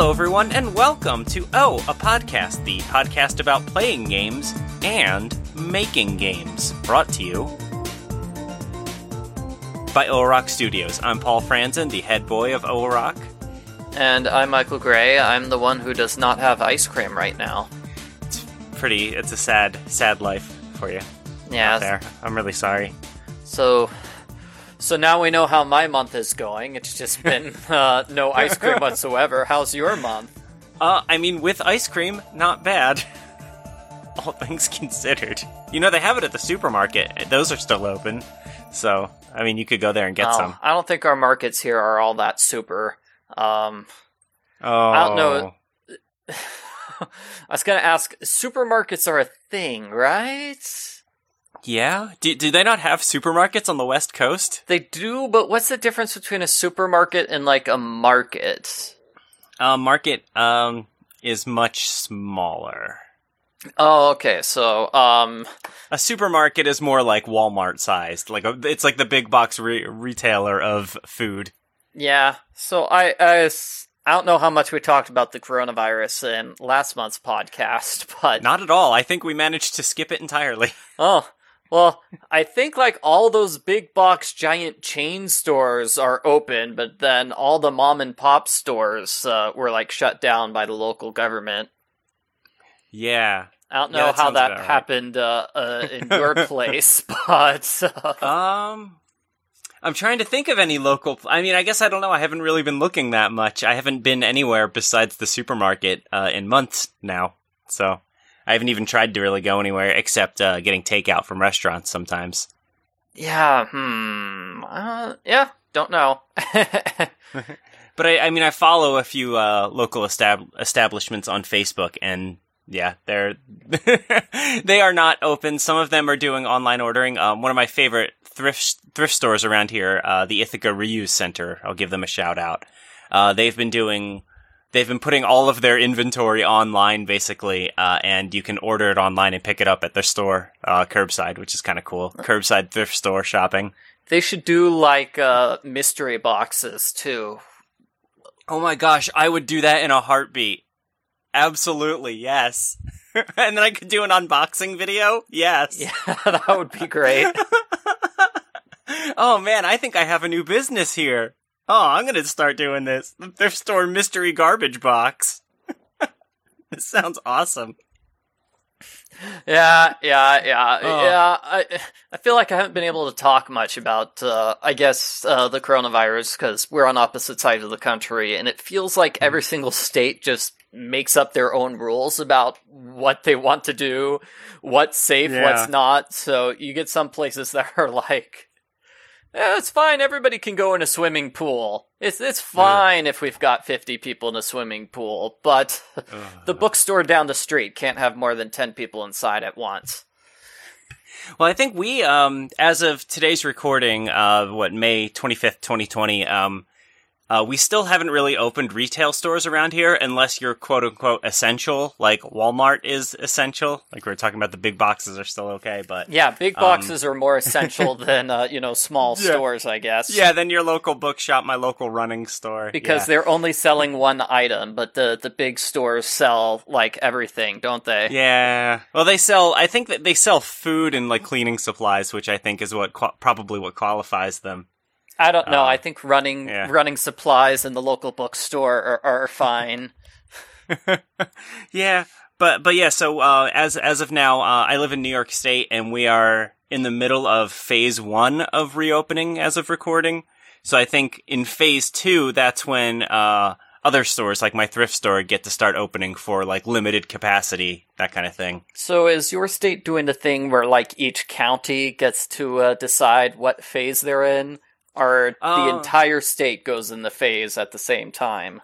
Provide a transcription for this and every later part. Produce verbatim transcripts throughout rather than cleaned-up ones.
Hello, everyone, and welcome to Oh, a Podcast, the podcast about playing games and making games. Brought to you by O-Rock Studios. I'm Paul Franzen, the head boy of O-Rock. And I'm Michael Gray. I'm the one who does not have ice cream right now. It's pretty, it's a sad, sad life for you. Yeah. Out there. I'm really sorry. So, so now we know how my month is going. It's just been uh, no ice cream whatsoever. How's your month? Uh, I mean, with ice cream, not bad. All things considered. You know, they have it at the supermarket. Those are still open. So, I mean, you could go there and get oh, some. I don't think our markets here are all that super. Um, oh. I don't know. I was going to ask, supermarkets are a thing, right? Yeah? Do, do they not have supermarkets on the West Coast? They do, but what's the difference between a supermarket and, like, a market? Uh, market, um, is much smaller. Oh, okay, so, um... A supermarket is more like Walmart-sized. Like a, it's like the big box re- retailer of food. Yeah, so I, I, I don't know how much we talked about the coronavirus in last month's podcast, but... Not at all. I think we managed to skip it entirely. Oh, well, I think, like, all those big box giant chain stores are open, but then all the mom and pop stores uh, were, like, shut down by the local government. Yeah. I don't know yeah, that how that right. happened uh, uh, in your place, but... Uh... Um... I'm trying to think of any local... I mean, I guess I don't know. I haven't really been looking that much. I haven't been anywhere besides the supermarket uh, in months now. So I haven't even tried to really go anywhere except uh, getting takeout from restaurants sometimes. Yeah, hmm... Uh, yeah, don't know. But I, I mean, I follow a few uh, local estab- establishments on Facebook, and yeah, they're they are not open. Some of them are doing online ordering. Um, one of my favorite thrift thrift stores around here, uh, the Ithaca Reuse Center. I'll give them a shout out. Uh, they've been doing, they've been putting all of their inventory online, basically, uh, and you can order it online and pick it up at their store, uh, curbside, which is kind of cool. Curbside thrift store shopping. They should do, like, uh, mystery boxes, too. Oh my gosh, I would do that in a heartbeat. Absolutely, yes. And then I could do an unboxing video? Yes. Yeah, that would be great. Oh man, I think I have a new business here. Oh, I'm gonna start doing this. The thrift store mystery garbage box. This sounds awesome. Yeah, yeah, yeah, oh. yeah. I I feel like I haven't been able to talk much about, uh, I guess, uh, the coronavirus, because we're on opposite sides of the country, and it feels like every single state just makes up their own rules about what they want to do, what's safe, yeah. what's not. So you get some places that are like, yeah, it's fine, everybody can go in a swimming pool. It's it's fine Ugh. if we've got fifty people in a swimming pool, but the bookstore down the street can't have more than ten people inside at once. Well, I think we, um, as of today's recording, uh, what, May twenty-fifth, twenty twenty, um, Uh, we still haven't really opened retail stores around here unless you're quote-unquote essential, like Walmart is essential. Like we were talking about, the big boxes are still okay, but... Yeah, big boxes um, are more essential than, uh, you know, small yeah. stores, I guess. Yeah, than your local bookshop, my local running store. Because yeah. they're only selling one item, but the, the big stores sell, like, everything, don't they? Yeah. Well, they sell... I think that they sell food and, like, cleaning supplies, which I think is what qu- probably what qualifies them. I don't know. Uh, I think running yeah. running supplies in the local bookstore are, are fine. yeah, but but yeah. So uh, as as of now, uh, I live in New York State, and we are in the middle of phase one of reopening as of recording. So I think in phase two, that's when uh, other stores like my thrift store get to start opening for like limited capacity, that kind of thing. So is your state doing the thing where like each county gets to uh, decide what phase they're in? Or the uh, entire state goes in the phase at the same time?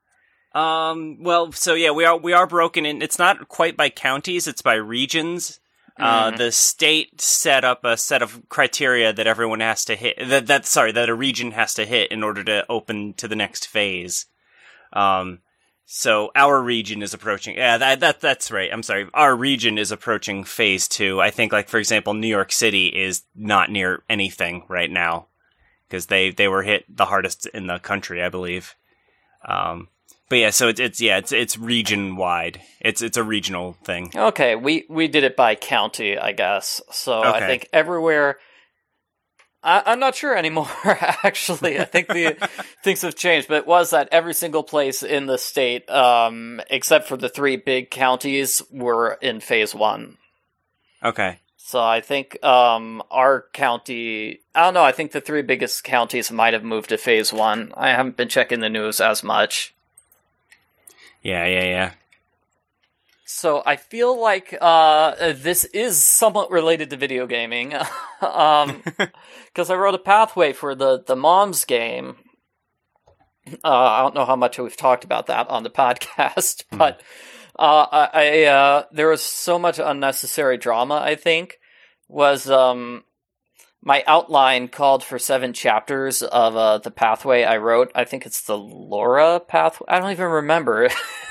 Um. Well, so yeah, we are we are broken in. It's not quite by counties; it's by regions. Mm. Uh, the state set up a set of criteria that everyone has to hit. That that sorry, that a region has to hit in order to open to the next phase. Um. So our region is approaching. Yeah, that that that's right. I'm sorry. Our region is approaching phase two. I think, like for example, New York City is not near anything right now, because they, they were hit the hardest in the country, I believe. Um, But yeah, so it's, it's yeah, it's it's region wide. It's it's a regional thing. Okay, we, we did it by county, I guess. So okay. I think everywhere. I, I'm not sure anymore. Actually, I think the things have changed. But it was that every single place in the state, um, except for the three big counties, were in phase one. Okay. So I think um, our county. I don't know. I think the three biggest counties might have moved to phase one. I haven't been checking the news as much. Yeah, yeah, yeah. So I feel like uh, this is somewhat related to video gaming, um, because I wrote a pathway for the, the Moms game. Uh, I don't know how much we've talked about that on the podcast, but uh, I, I uh, there was so much unnecessary drama. I think was um, my outline called for seven chapters of uh, the pathway I wrote. I think it's the Laura pathway. I don't even remember.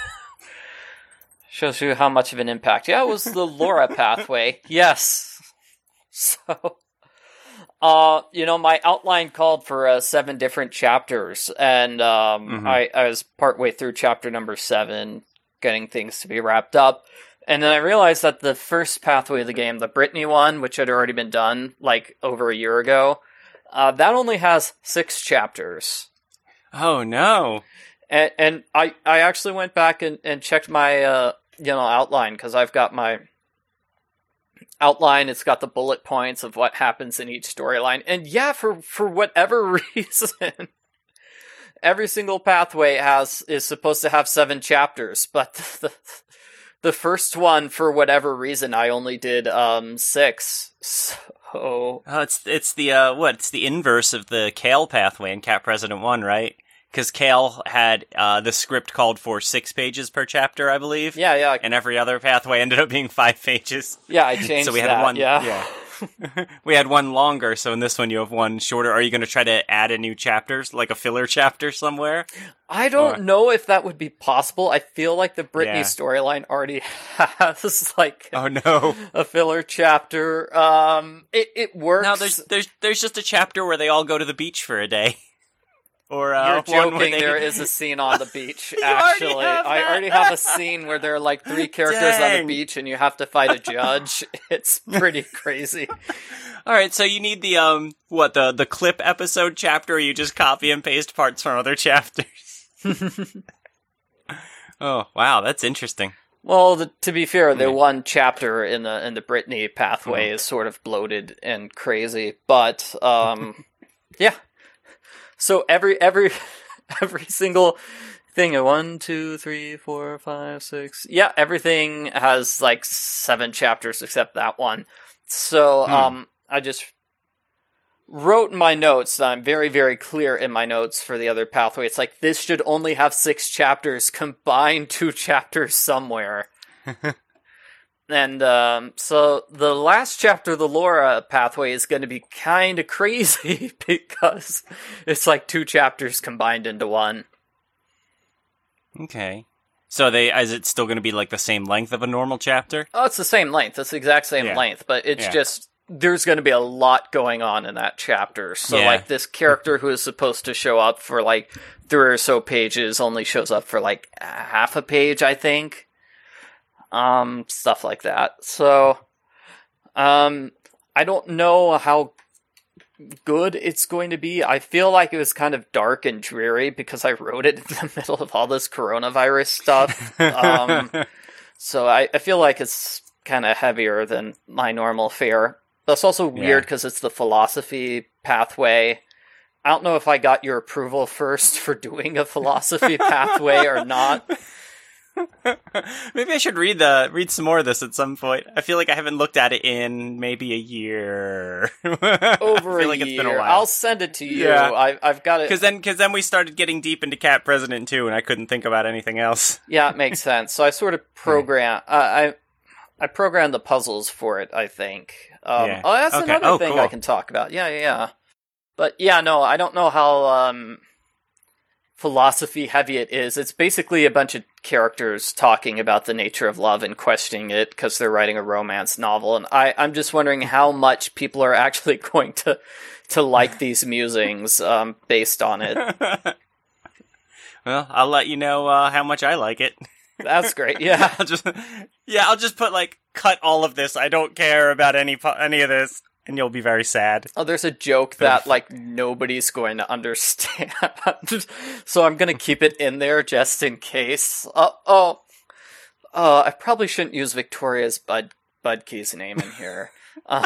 Shows you how much of an impact. Yeah, it was the Laura pathway. Yes. So, uh, you know, my outline called for uh, seven different chapters, and um, mm-hmm. I, I was partway through chapter number seven, getting things to be wrapped up, and then I realized that the first pathway of the game, the Brittany one, which had already been done like over a year ago, uh, that only has six chapters. Oh no! And, and I, I actually went back and, and checked my uh, you know outline, because I've got my outline. It's got the bullet points of what happens in each storyline, and yeah, for for whatever reason, every single pathway has is supposed to have seven chapters, but the the first one, for whatever reason, I only did um six. So oh, it's it's the uh what it's the inverse of the Kale pathway in Cat President One, right? Because Kale had uh, the script called for six pages per chapter, I believe. Yeah, yeah. And every other pathway ended up being five pages. Yeah, I changed so we had that, one, yeah. yeah. We had one longer, so in this one you have one shorter. Are you going to try to add a new chapter, like a filler chapter somewhere? I don't or... know if that would be possible. I feel like the Brittany yeah. storyline already has, like, oh no, a filler chapter. Um, it, it works. No, there's, there's, there's just a chapter where they all go to the beach for a day. Or, uh, You're joking, they... there is a scene on the beach, actually. Already I already have a scene where there are like three characters Dang. on the beach and you have to fight a judge. It's pretty crazy. Alright, so you need the, um, what, the, the clip episode chapter, or you just copy and paste parts from other chapters? Oh, wow, that's interesting. Well, the, to be fair, the one chapter in the in the Brittany pathway mm-hmm. is sort of bloated and crazy, but, um, yeah. So every every every single thing, one, two, three, four, five, six, yeah, everything has like seven chapters except that one. So hmm. um, I just wrote in my notes. I'm very very clear in my notes for the other pathway. It's like this should only have six chapters. Combine two chapters somewhere. And um, so the last chapter of the Laura pathway is going to be kind of crazy because it's like two chapters combined into one. Okay. So they is it still going to be like the same length of a normal chapter? Oh, it's the same length. It's the exact same yeah. length, but it's yeah. just there's going to be a lot going on in that chapter. So yeah. like this character who is supposed to show up for like three or so pages only shows up for like half a page, I think. Um, stuff like that. So, um, I don't know how good it's going to be. I feel like it was kind of dark and dreary because I wrote it in the middle of all this coronavirus stuff. um, so I, I feel like it's kind of heavier than my normal fare. That's also weird because yeah. it's the philosophy pathway. I don't know if I got your approval first for doing a philosophy pathway or not. Maybe I should read the read some more of this at some point. I feel like I haven't looked at it in maybe a year. Over I feel a like year. It's been a while. I'll send it to you. Yeah. I, I've got it because then because then we started getting deep into Cat President too, and I couldn't think about anything else. Yeah, it makes sense. So I sort of program. uh, I I programmed the puzzles for it. I think. Um, yeah. Oh, that's okay. another oh, thing cool. I can talk about. Yeah, yeah, yeah. But yeah, no, I don't know how. Um, philosophy heavy it is. It's basically a bunch of characters talking about the nature of love and questioning it because they're writing a romance novel, and I, I'm just wondering how much people are actually going to to like these musings um, based on it. Well, I'll let you know uh, how much I like it. That's great. Yeah. I'll just, yeah, I'll just put like, cut all of this. I don't care about any po- any of this, and you'll be very sad. Oh, there's a joke that like nobody's going to understand, so I'm gonna keep it in there just in case. Uh, oh, uh, I probably shouldn't use Victoria's Bud Budkey's name in here. Um,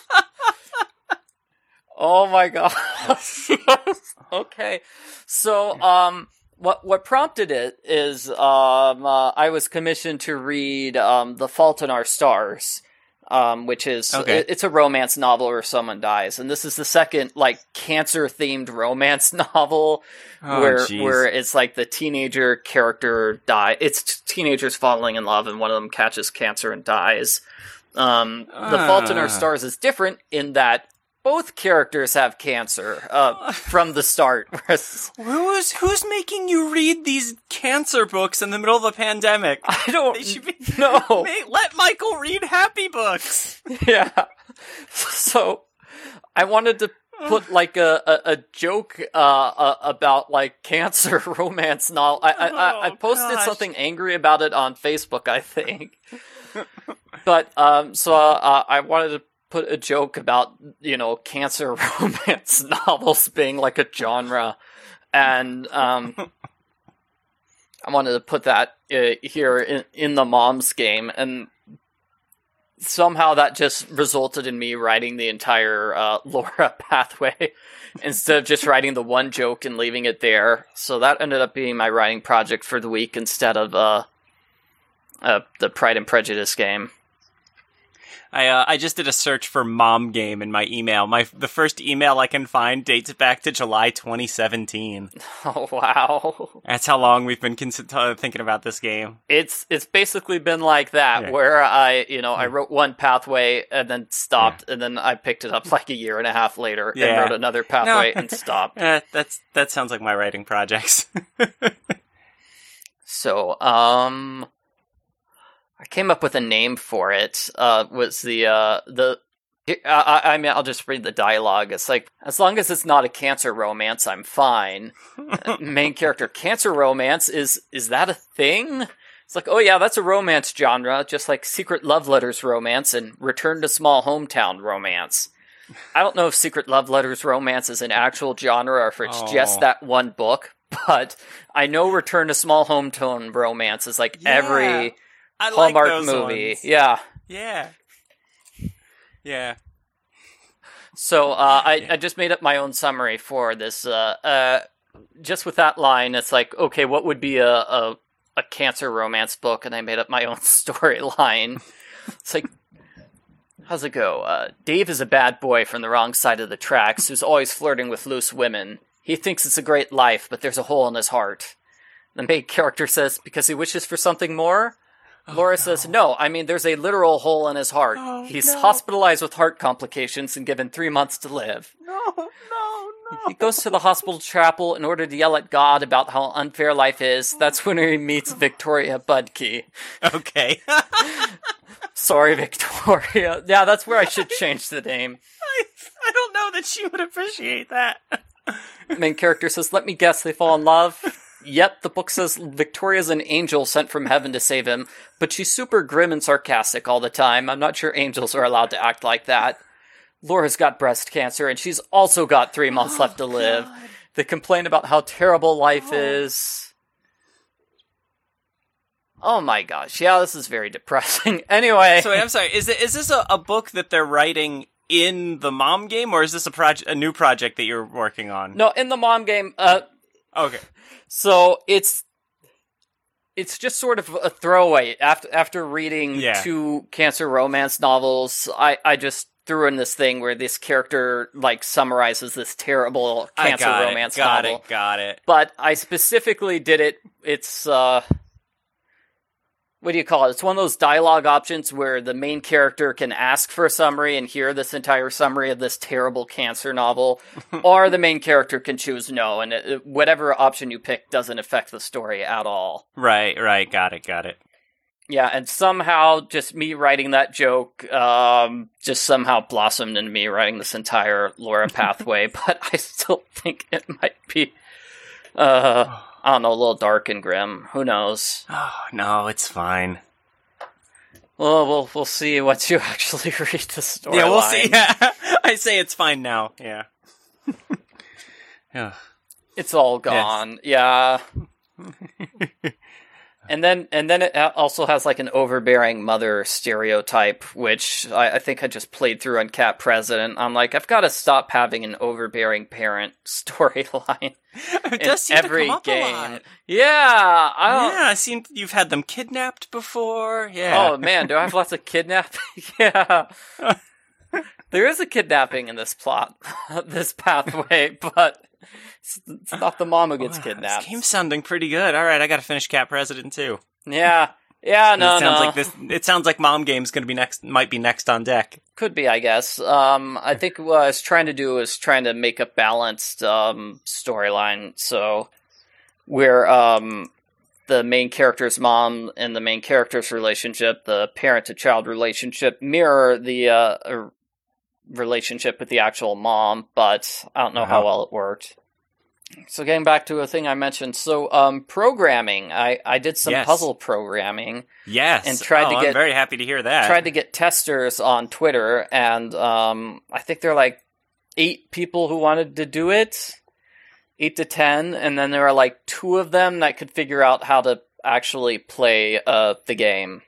oh my gosh. Okay, so um. What what prompted it is um, uh, I was commissioned to read um, The Fault in Our Stars, um, which is okay. it, it's a romance novel where someone dies, and this is the second like cancer themed romance novel oh, where geez. where it's like the teenager character die. It's t- teenagers falling in love, and one of them catches cancer and dies. Um, uh. The Fault in Our Stars is different in that both characters have cancer uh, from the start. Who's who's making you read these cancer books in the middle of a pandemic? I don't they should be, know. Let Michael read happy books. Yeah. So I wanted to put like a, a, a joke uh, uh, about like cancer romance novel. I, I, I, I posted gosh. something angry about it on Facebook, I think. But um, so uh, I wanted to put a joke about, you know, cancer romance novels being like a genre, and um, I wanted to put that uh, here in, in the Mom's Game, and somehow that just resulted in me writing the entire uh, Laura pathway instead of just writing the one joke and leaving it there. So that ended up being my writing project for the week instead of uh, uh, the Pride and Prejudice game. I uh, I just did a search for Mom Game in my email. My the first email I can find dates back to July twenty seventeen. Oh wow! That's how long we've been cons- thinking about this game. It's it's basically been like that, yeah. Where I you know I wrote one pathway and then stopped, yeah. and then I picked it up like a year and a half later yeah. and wrote another pathway no. and stopped. Uh, that's that sounds like my writing projects. So um. I came up with a name for it. Uh, was the uh, the I, I mean I'll just read the dialogue. It's like, as long as it's not a cancer romance, I'm fine. Main character, cancer romance is is that a thing? It's like, oh yeah, that's a romance genre, just like Secret Love Letters romance and Return to Small Hometown romance. I don't know if Secret Love Letters romance is an actual genre or if it's oh. just that one book, but I know Return to Small Hometown romance is like yeah. every I Hallmark like those movie. Ones. Yeah. Yeah. Yeah. So uh, I, yeah. I just made up my own summary for this. Uh, uh, just with that line, it's like, okay, what would be a, a, a cancer romance book? And I made up my own storyline. It's like, how's it go? Uh, Dave is a bad boy from the wrong side of the tracks who's always flirting with loose women. He thinks it's a great life, but there's a hole in his heart. The main character says, because he wishes for something more? Oh, Laura no. says, no, I mean, there's a literal hole in his heart. Oh, He's no. hospitalized with heart complications and given three months to live. No, no, no. He goes to the hospital chapel in order to yell at God about how unfair life is. That's when he meets Victoria Budkey. Okay. Sorry, Victoria. Yeah, that's where I should change the name. I, I don't know that she would appreciate that. Main character says, let me guess, they fall in love. Yep, the book says Victoria's an angel sent from heaven to save him, but she's super grim and sarcastic all the time. I'm not sure angels are allowed to act like that. Laura's got breast cancer, and she's also got three months oh, left to live. God. They complain about how terrible life oh. is. Oh my gosh, yeah, this is very depressing. Anyway. So wait, I'm sorry, is, it, is this a, a book that they're writing in the Mom Game, or is this a project, a new project that you're working on? No, in the Mom Game. Uh, okay. So it's it's just sort of a throwaway. After after reading yeah. two cancer romance novels, I, I just threw in this thing where this character like summarizes this terrible cancer I got romance it, got novel. Got it, got it. But I specifically did it. It's uh, what do you call it? It's one of those dialogue options where the main character can ask for a summary and hear this entire summary of this terrible cancer novel, or the main character can choose no, and it, whatever option you pick doesn't affect the story at all. Right, right, got it, got it. Yeah, and somehow just me writing that joke um, just somehow blossomed into me writing this entire Laura pathway, but I still think it might be Uh, I don't know, a little dark and grim. Who knows? Oh, no, it's fine. Well, we'll we'll see once you actually read the story. Yeah, we'll line. see. Yeah. I say it's fine now. Yeah. Yeah. It's all gone. Yes. Yeah. And then, and then it also has like an overbearing mother stereotype, which I, I think I just played through on Cat President. I'm like, I've got to stop having an overbearing parent storyline. It does seem every to come up game. a lot. Yeah, I don't... yeah. I seen you've had them kidnapped before. Yeah. Oh man, do I have lots of kidnapping? Yeah, there is a kidnapping in this plot, this pathway, but. It's, it's not the mom who gets oh, kidnapped. This game's sounding pretty good. All right, I got to finish Cat President too. Yeah, yeah, no, it sounds no. Like this, it sounds like Mom Game's going to be next. Might be next on deck. Could be, I guess. Um, I think what I was trying to do is trying to make a balanced um, storyline. So, where um, the main character's mom and the main character's relationship, the parent-to-child relationship, mirror the uh, relationship with the actual mom, but I don't know uh-huh. how well it worked. So getting back to a thing I mentioned, so um, programming, I, I did some yes. puzzle programming. Yes, and tried oh, to get I'm very happy to hear that. Tried to get testers on Twitter, and um, I think there are like eight people who wanted to do it, eight to ten, and then there are like two of them that could figure out how to actually play uh, the game.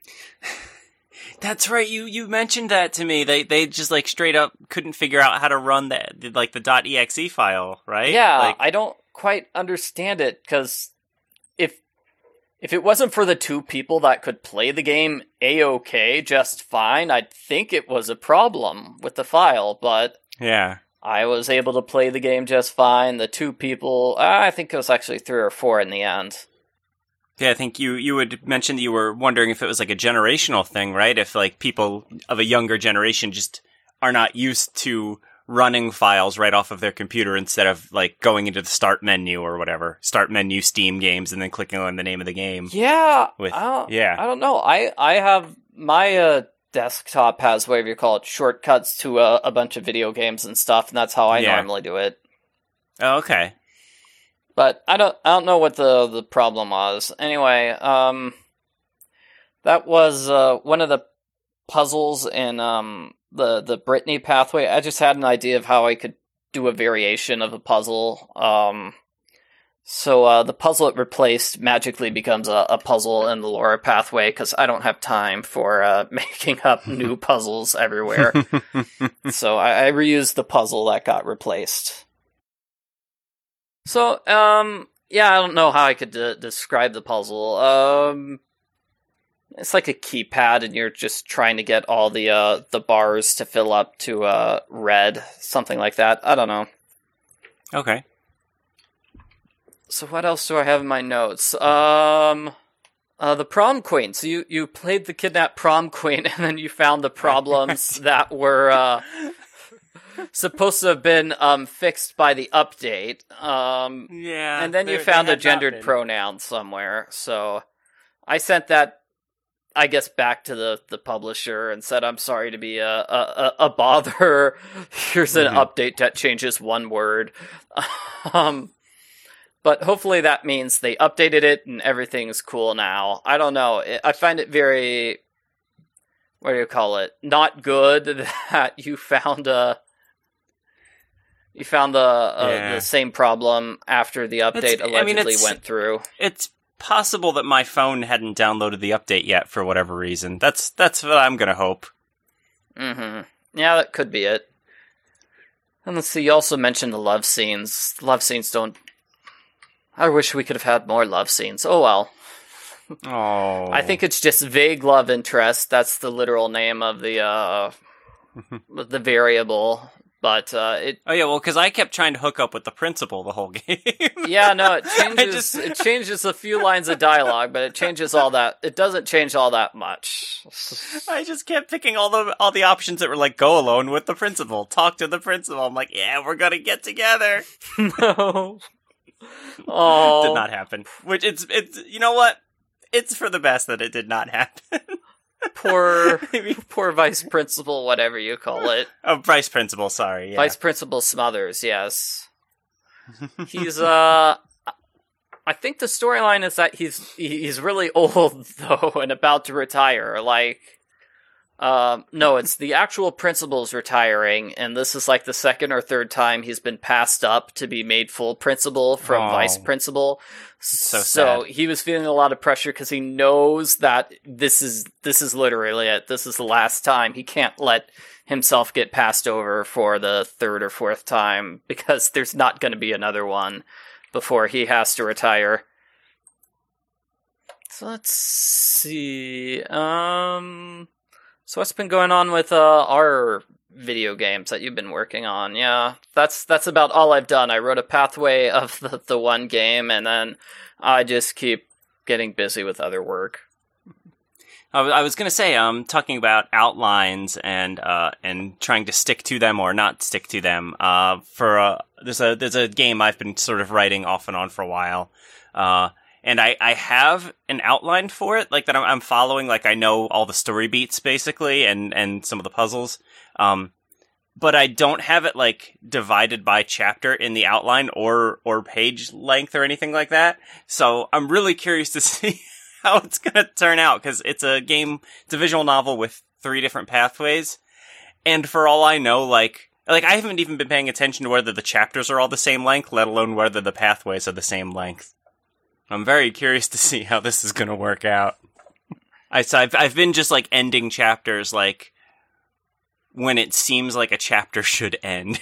That's right. You you mentioned that to me. They they just like straight up couldn't figure out how to run the like the .exe file, right? Yeah, like, I don't quite understand it because if if it wasn't for the two people that could play the game a-okay just fine, I'd think it was a problem with the file. But yeah, I was able to play the game just fine. The two people, I think it was actually three or four in the end. Yeah, I think you, you would mention that you were wondering if it was like a generational thing, right? If like people of a younger generation just are not used to running files right off of their computer instead of like going into the start menu or whatever, start menu Steam games and then clicking on the name of the game. Yeah, with, I don't, yeah. I don't know. I I have my uh, desktop has whatever you call it shortcuts to a, a bunch of video games and stuff, and that's how I yeah. normally do it. Oh, okay. But I don't I don't know what the, the problem was. Anyway, um, that was uh, one of the puzzles in um, the, the Brittany pathway. I just had an idea of how I could do a variation of a puzzle. Um, so uh, the puzzle it replaced magically becomes a, a puzzle in the Laura pathway, because I don't have time for uh, making up new puzzles everywhere. So I, I reused the puzzle that got replaced. So, um, yeah, I don't know how I could de- describe the puzzle. Um, it's like a keypad, and you're just trying to get all the uh, the bars to fill up to uh, red, something like that. I don't know. Okay. So what else do I have in my notes? Um, uh, the prom queen. So you, you played the kidnapped prom queen, and then you found the problems that were... Uh, supposed to have been um, fixed by the update. Um, yeah. And then you found a gendered pronoun somewhere. So I sent that, I guess, back to the, the publisher and said, I'm sorry to be a, a, a bother. Here's an mm-hmm. update that changes one word. um, but hopefully that means they updated it and everything's cool now. I don't know. I find it very... What do you call it? Not good that you found a... You found the uh, yeah. the same problem after the update it's, allegedly I mean, went through. It's possible that my phone hadn't downloaded the update yet for whatever reason. That's that's what I'm gonna hope. Mm-hmm. Yeah, that could be it. And let's see, you also mentioned the love scenes. Love scenes don't... I wish we could have had more love scenes. Oh well. Oh. I think it's just vague love interest. That's the literal name of the uh, the variable. But uh, it. Oh yeah, well, because I kept trying to hook up with the principal the whole game. Yeah, no, it changes. just... It changes a few lines of dialogue, but it changes all that. It doesn't change all that much. I just kept picking all the all the options that were like, go alone with the principal, talk to the principal. I'm like, yeah, we're gonna get together. No. Oh, did not happen. Which it's it's you know what? It's for the best that it did not happen. Poor, poor vice principal, whatever you call it. Oh, vice principal, sorry. Yeah. Vice principal Smothers, yes. He's, uh, I think the storyline is that he's he's really old though and about to retire. Like, um, no, it's the actual principal's retiring, and this is like the second or third time he's been passed up to be made full principal from Oh. vice principal. So so sad. he was feeling a lot of pressure because he knows that this is this is literally it. This is the last time. He can't let himself get passed over for the third or fourth time because there's not going to be another one before he has to retire. So let's see. Um, so what's been going on with uh, our video games that you've been working on? Yeah, that's that's about all I've done. I wrote a pathway of the, the one game, and then I just keep getting busy with other work. I w- I was going to say, um, talking about outlines and uh, and trying to stick to them or not stick to them. Uh, for uh, there's a there's a game I've been sort of writing off and on for a while, uh, and I, I have an outline for it, like that I'm, I'm following. Like I know all the story beats basically, and and some of the puzzles. Um, but I don't have it like divided by chapter in the outline or or page length or anything like that. So I'm really curious to see how it's gonna turn out, because it's a game, it's a visual novel with three different pathways, and for all I know, like, like I haven't even been paying attention to whether the chapters are all the same length, let alone whether the pathways are the same length. I'm very curious to see how this is gonna work out. I, so I've, I've been just, like, ending chapters, like, when it seems like a chapter should end.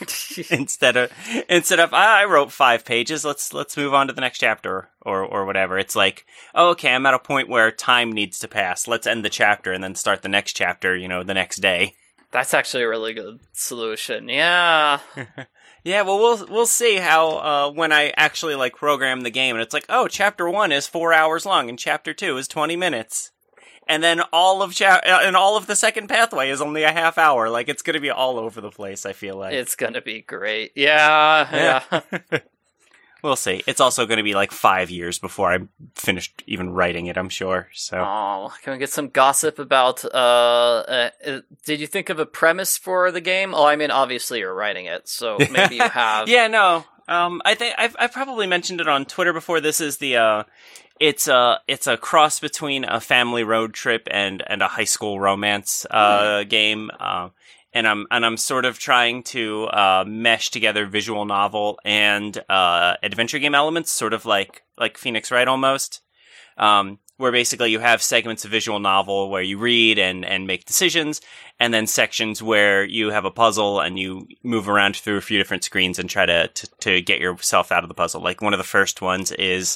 instead of instead of ah, I wrote five pages, let's let's move on to the next chapter or or whatever. It's like, oh, okay, I'm at a point where time needs to pass. Let's end the chapter and then start the next chapter, you know, the next day. That's actually a really good solution. Yeah. Yeah, well, we'll we'll see how uh, when I actually like program the game, and it's like, oh, chapter one is four hours long, and chapter two is twenty minutes, and then all of cha- and all of the second pathway is only a half hour. Like, it's gonna be all over the place. I feel like It's gonna be great. Yeah, yeah. We'll see. It's also going to be like five years before I'm finished even writing it, I'm sure. So, Oh, can we get some gossip about, uh, uh, uh, did you think of a premise for the game? Oh, I mean, obviously you're writing it, so maybe you have. yeah, no. Um, I think I've, I've probably mentioned it on Twitter before. This is the, uh, it's a, it's a cross between a family road trip and, and a high school romance, uh, mm. game. Uh, And I'm and I'm sort of trying to uh, mesh together visual novel and uh, adventure game elements, sort of like like Phoenix Wright almost, um, where basically you have segments of visual novel where you read and, and make decisions, and then sections where you have a puzzle and you move around through a few different screens and try to to, to get yourself out of the puzzle. Like one of the first ones is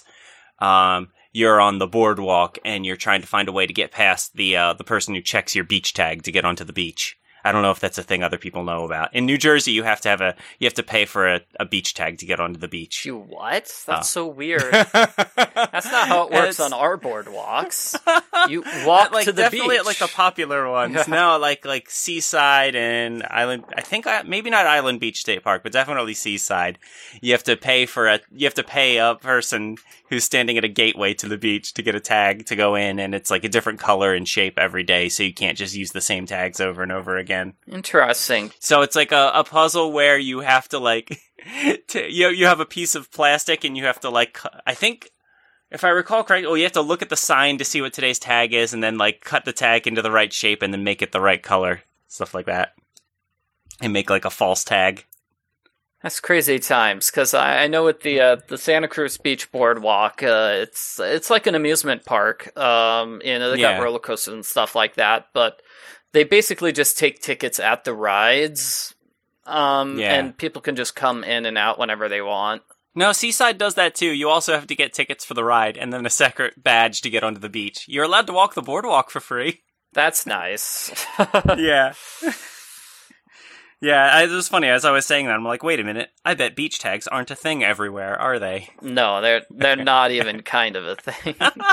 um, you're on the boardwalk and you're trying to find a way to get past the uh, the person who checks your beach tag to get onto the beach. I don't know if that's a thing other people know about. In New Jersey, you have to have a you have to pay for a, a beach tag to get onto the beach. You what? That's Oh. so weird. That's not how it works It's- on our boardwalks. You walk like to the definitely beach. at like the popular ones. Yeah. No, like like Seaside and Island. I think I, maybe not Island Beach State Park, but definitely Seaside. You have to pay for a you have to pay a person who's standing at a gateway to the beach to get a tag to go in, and it's like a different color and shape every day, so you can't just use the same tags over and over again. Interesting. So it's like a, a puzzle where you have to like, to, you you have a piece of plastic and you have to like, cu- I think, if I recall correctly, oh, you have to look at the sign to see what today's tag is, and then like cut the tag into the right shape and then make it the right color, stuff like that, and make like a false tag. That's crazy times, because I, I know with the uh, the Santa Cruz Beach Boardwalk, uh, it's it's like an amusement park. Um, you know, they Yeah. got roller coasters and stuff like that, but they basically just take tickets at the rides, um, Yeah. and people can just come in and out whenever they want. No, Seaside does that too. You also have to get tickets for the ride and then a separate badge to get onto the beach. You're allowed to walk the boardwalk for free. That's nice. Yeah. Yeah, I, it was funny. As I was saying that, I'm like, wait a minute. I bet beach tags aren't a thing everywhere, are they? No, they're they're not even kind of a thing.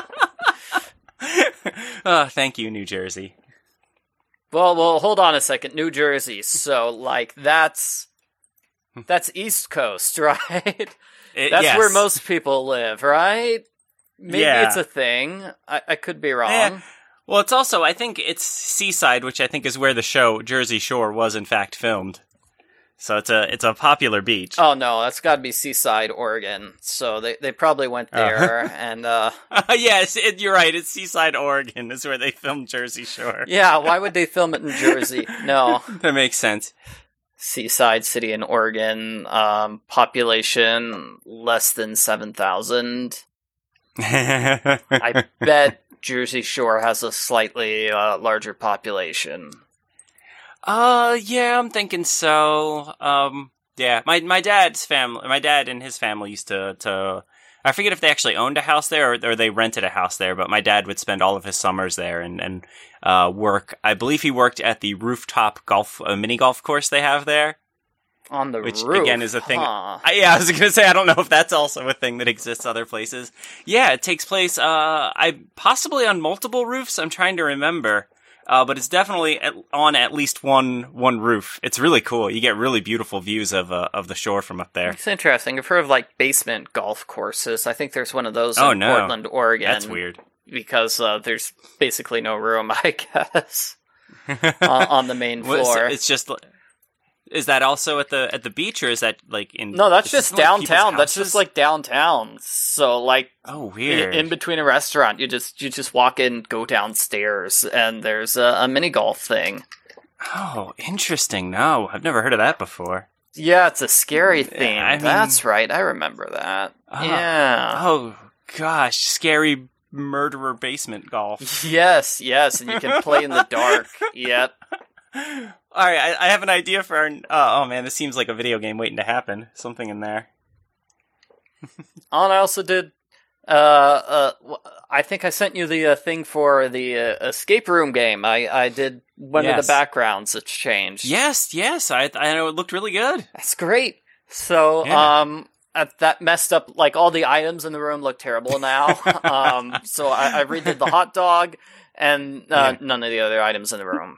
Oh, thank you, New Jersey. Well, well, hold on a second. New Jersey. So, like, that's that's East Coast, right? It- That's yes. where most people live, right? Maybe Yeah. it's a thing. I, I could be wrong. Yeah. Well, it's also, I think it's Seaside, which I think is where the show Jersey Shore was in fact filmed. So it's a it's a popular beach. Oh no, that's got to be Seaside, Oregon. So they, they probably went there, uh. and uh, yes, it, you're right. It's Seaside, Oregon. Is where they filmed Jersey Shore. Yeah, why would they film it in Jersey? No, that makes sense. Seaside City in Oregon, um, population less than seven thousand. I bet Jersey Shore has a slightly uh, larger population. Uh, yeah, I'm thinking so. Um, yeah, my my dad's family, my dad and his family used to to. I forget if they actually owned a house there or, or they rented a house there, but my dad would spend all of his summers there and and uh work. I believe he worked at the rooftop golf uh, mini golf course they have there. On the which, roof, again, is a thing. Huh. I, yeah, I was gonna say I don't know if that's also a thing that exists other places. Yeah, it takes place. Uh, I possibly on multiple roofs. I'm trying to remember. Uh, but it's definitely at, on at least one one roof. It's really cool. You get really beautiful views of uh, of the shore from up there. It's interesting. I've heard of like basement golf courses. I think there's one of those oh, in no. Portland, Oregon. That's weird. Because uh, there's basically no room, I guess, uh, on the main floor. Well, it's, it's just. Is that also at the at the beach, or is that like in? No, that's just downtown. Like that's just like downtown. So like, oh weird. In, in between a restaurant, you just you just walk in, go downstairs, and there's a, a mini golf thing. Oh, interesting. No, I've never heard of that before. Yeah, it's a scary theme. I mean, that's right. I remember that. Uh, yeah. Oh gosh, scary murderer basement golf. Yes, yes, and you can play in the dark. Yep. All right, I, I have an idea for our. Uh, oh man, this seems like a video game waiting to happen. Something in there. Oh, and I also did. Uh, uh, I think I sent you the uh, thing for the uh, escape room game. I, I did one yes. of the backgrounds that's changed. Yes, yes, I I know it looked really good. That's great. So, yeah. um, uh, that messed up. Like all the items in the room look terrible now. um, so I, I redid the hot dog and uh, yeah. none of the other items in the room.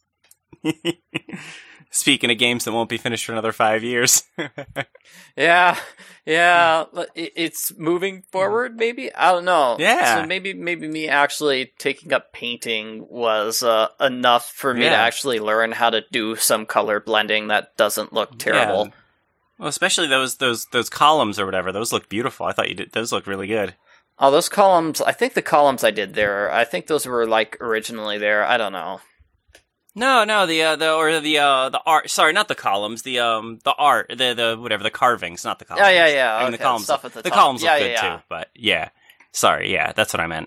Speaking of games that won't be finished for another five years. yeah, yeah, it's moving forward. Maybe I don't know. Yeah. So maybe maybe me actually taking up painting was uh, enough for me yeah. to actually learn how to do some color blending that doesn't look terrible. Yeah. Well, especially those those those columns or whatever. Those look beautiful. I thought you did. Those look really good. Oh, those columns. I think the columns I did there. I think those were like originally there. I don't know. No, no, the uh, the or the uh, the art. Sorry, not the columns. The um the art. The the whatever the carvings, not the columns. Yeah, yeah, yeah. I mean, okay, the columns. Stuff at the, the top. columns yeah, look yeah, good yeah. too. But yeah, sorry. Yeah, that's what I meant.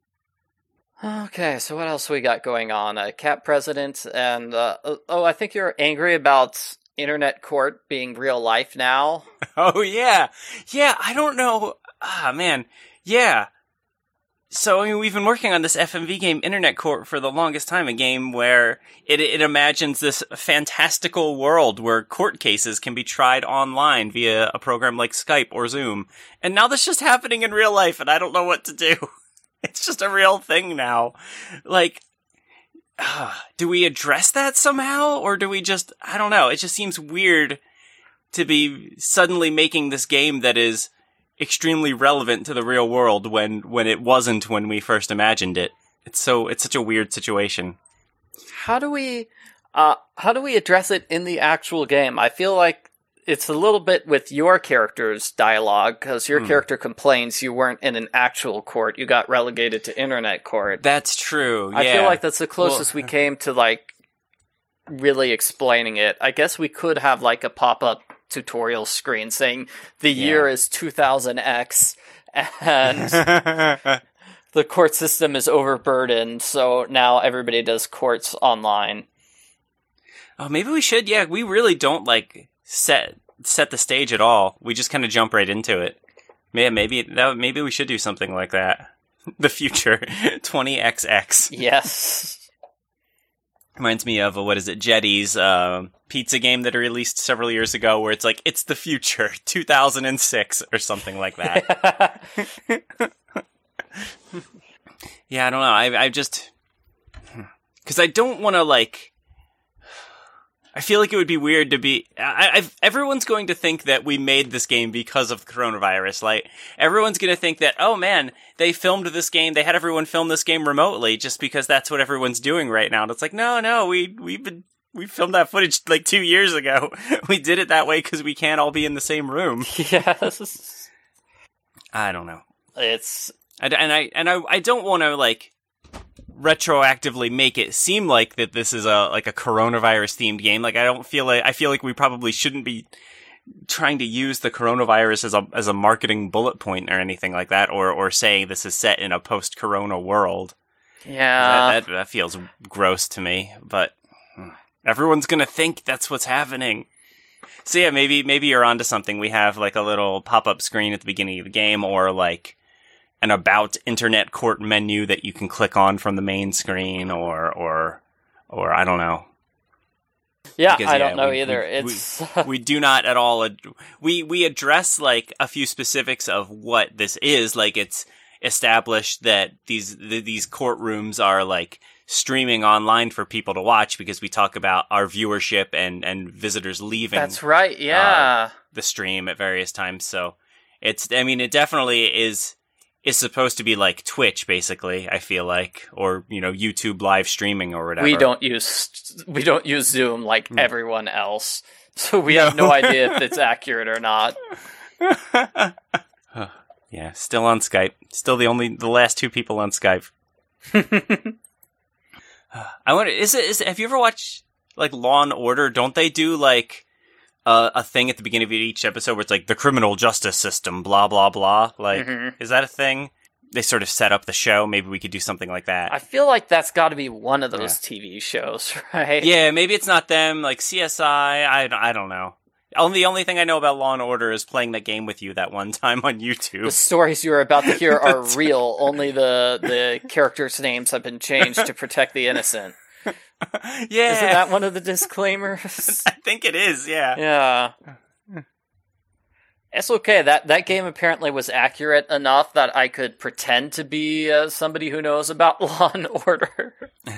Okay, so what else we got going on? Uh, Cat President and uh, oh, I think you're angry about Internet Court being real life now. Oh yeah, yeah. I don't know. Ah man, yeah. So, I mean, we've been working on this F M V game, Internet Court, for the longest time, a game where it, it imagines this fantastical world where court cases can be tried online via a program like Skype or Zoom. And now this is just happening in real life, and I don't know what to do. It's just a real thing now. Like, uh, do we address that somehow? Or do we just, I don't know, it just seems weird to be suddenly making this game that is extremely relevant to the real world when, when it wasn't when we first imagined it. It's so, it's such a weird situation. How do we, uh, how do we address it in the actual game? I feel like it's a little bit with your character's dialogue, because your hmm. character complains you weren't in an actual court, you got relegated to Internet Court. That's true, yeah. I feel like that's the closest well, we came to, like, really explaining it. I guess we could have, like, a pop-up tutorial screen saying the yeah. year is two thousand X and the court system is overburdened, so now everybody does courts online. Oh, maybe we should. Yeah, we really don't like set set the stage at all. We just kind of jump right into it. Yeah, maybe that maybe we should do something like that. The future twenty X X. Yes. Reminds me of, uh, what is it, Jetty's uh, pizza game that released several years ago where it's like, it's the future, two thousand six or something like that. Yeah, I don't know. I, I just... Because I don't want to, like... I feel like it would be weird to be... I, I've, everyone's going to think that we made this game because of the coronavirus. Like, everyone's going to think that, oh man, they filmed this game, they had everyone film this game remotely just because that's what everyone's doing right now. And it's like, no, no, we, we've been We filmed that footage like two years ago. We did it that way because we can't all be in the same room. Yes. I don't know. It's and I and I I don't want to like retroactively make it seem like that this is a like a coronavirus themed game. Like I don't feel like I feel like we probably shouldn't be trying to use the coronavirus as a as a marketing bullet point or anything like that, or or saying this is set in a post-corona world. Yeah, that, that, that feels gross to me. But everyone's gonna think that's what's happening. So yeah, maybe maybe you're onto something. We have like a little pop-up screen at the beginning of the game, or like an about internet court menu that you can click on from the main screen, or or or I don't know. Yeah, because, I yeah, don't know we, either. We, it's we, we do not at all. Ad- we we address like a few specifics of what this is. Like it's established that these th- these courtrooms are like streaming online for people to watch because we talk about our viewership and and visitors leaving. That's right. Yeah, uh, the stream at various times. So it's. I mean, it definitely is. Is supposed to be like Twitch, basically. I feel like, or you know, YouTube live streaming or whatever. we don't use we don't use Zoom like mm. everyone else, so we no. have no idea if it's accurate or not. Yeah, still on Skype. Still the only the last two people on Skype. I wonder, is it? Is it, have you ever watched like Law and Order? Don't they do like uh, a thing at the beginning of each episode where it's like the criminal justice system, blah blah blah? Like, mm-hmm. Is that a thing? They sort of set up the show. Maybe we could do something like that. I feel like that's got to be one of those yeah. T V shows, right? Yeah, maybe it's not them. Like C S I, I, I don't know. Only the only thing I know about Law and Order is playing that game with you that one time on YouTube. The stories you are about to hear are real. Only the the characters' names have been changed to protect the innocent. Yeah, isn't that one of the disclaimers? I think it is. Yeah, yeah. It's okay. That that game apparently was accurate enough that I could pretend to be uh, somebody who knows about Law and Order.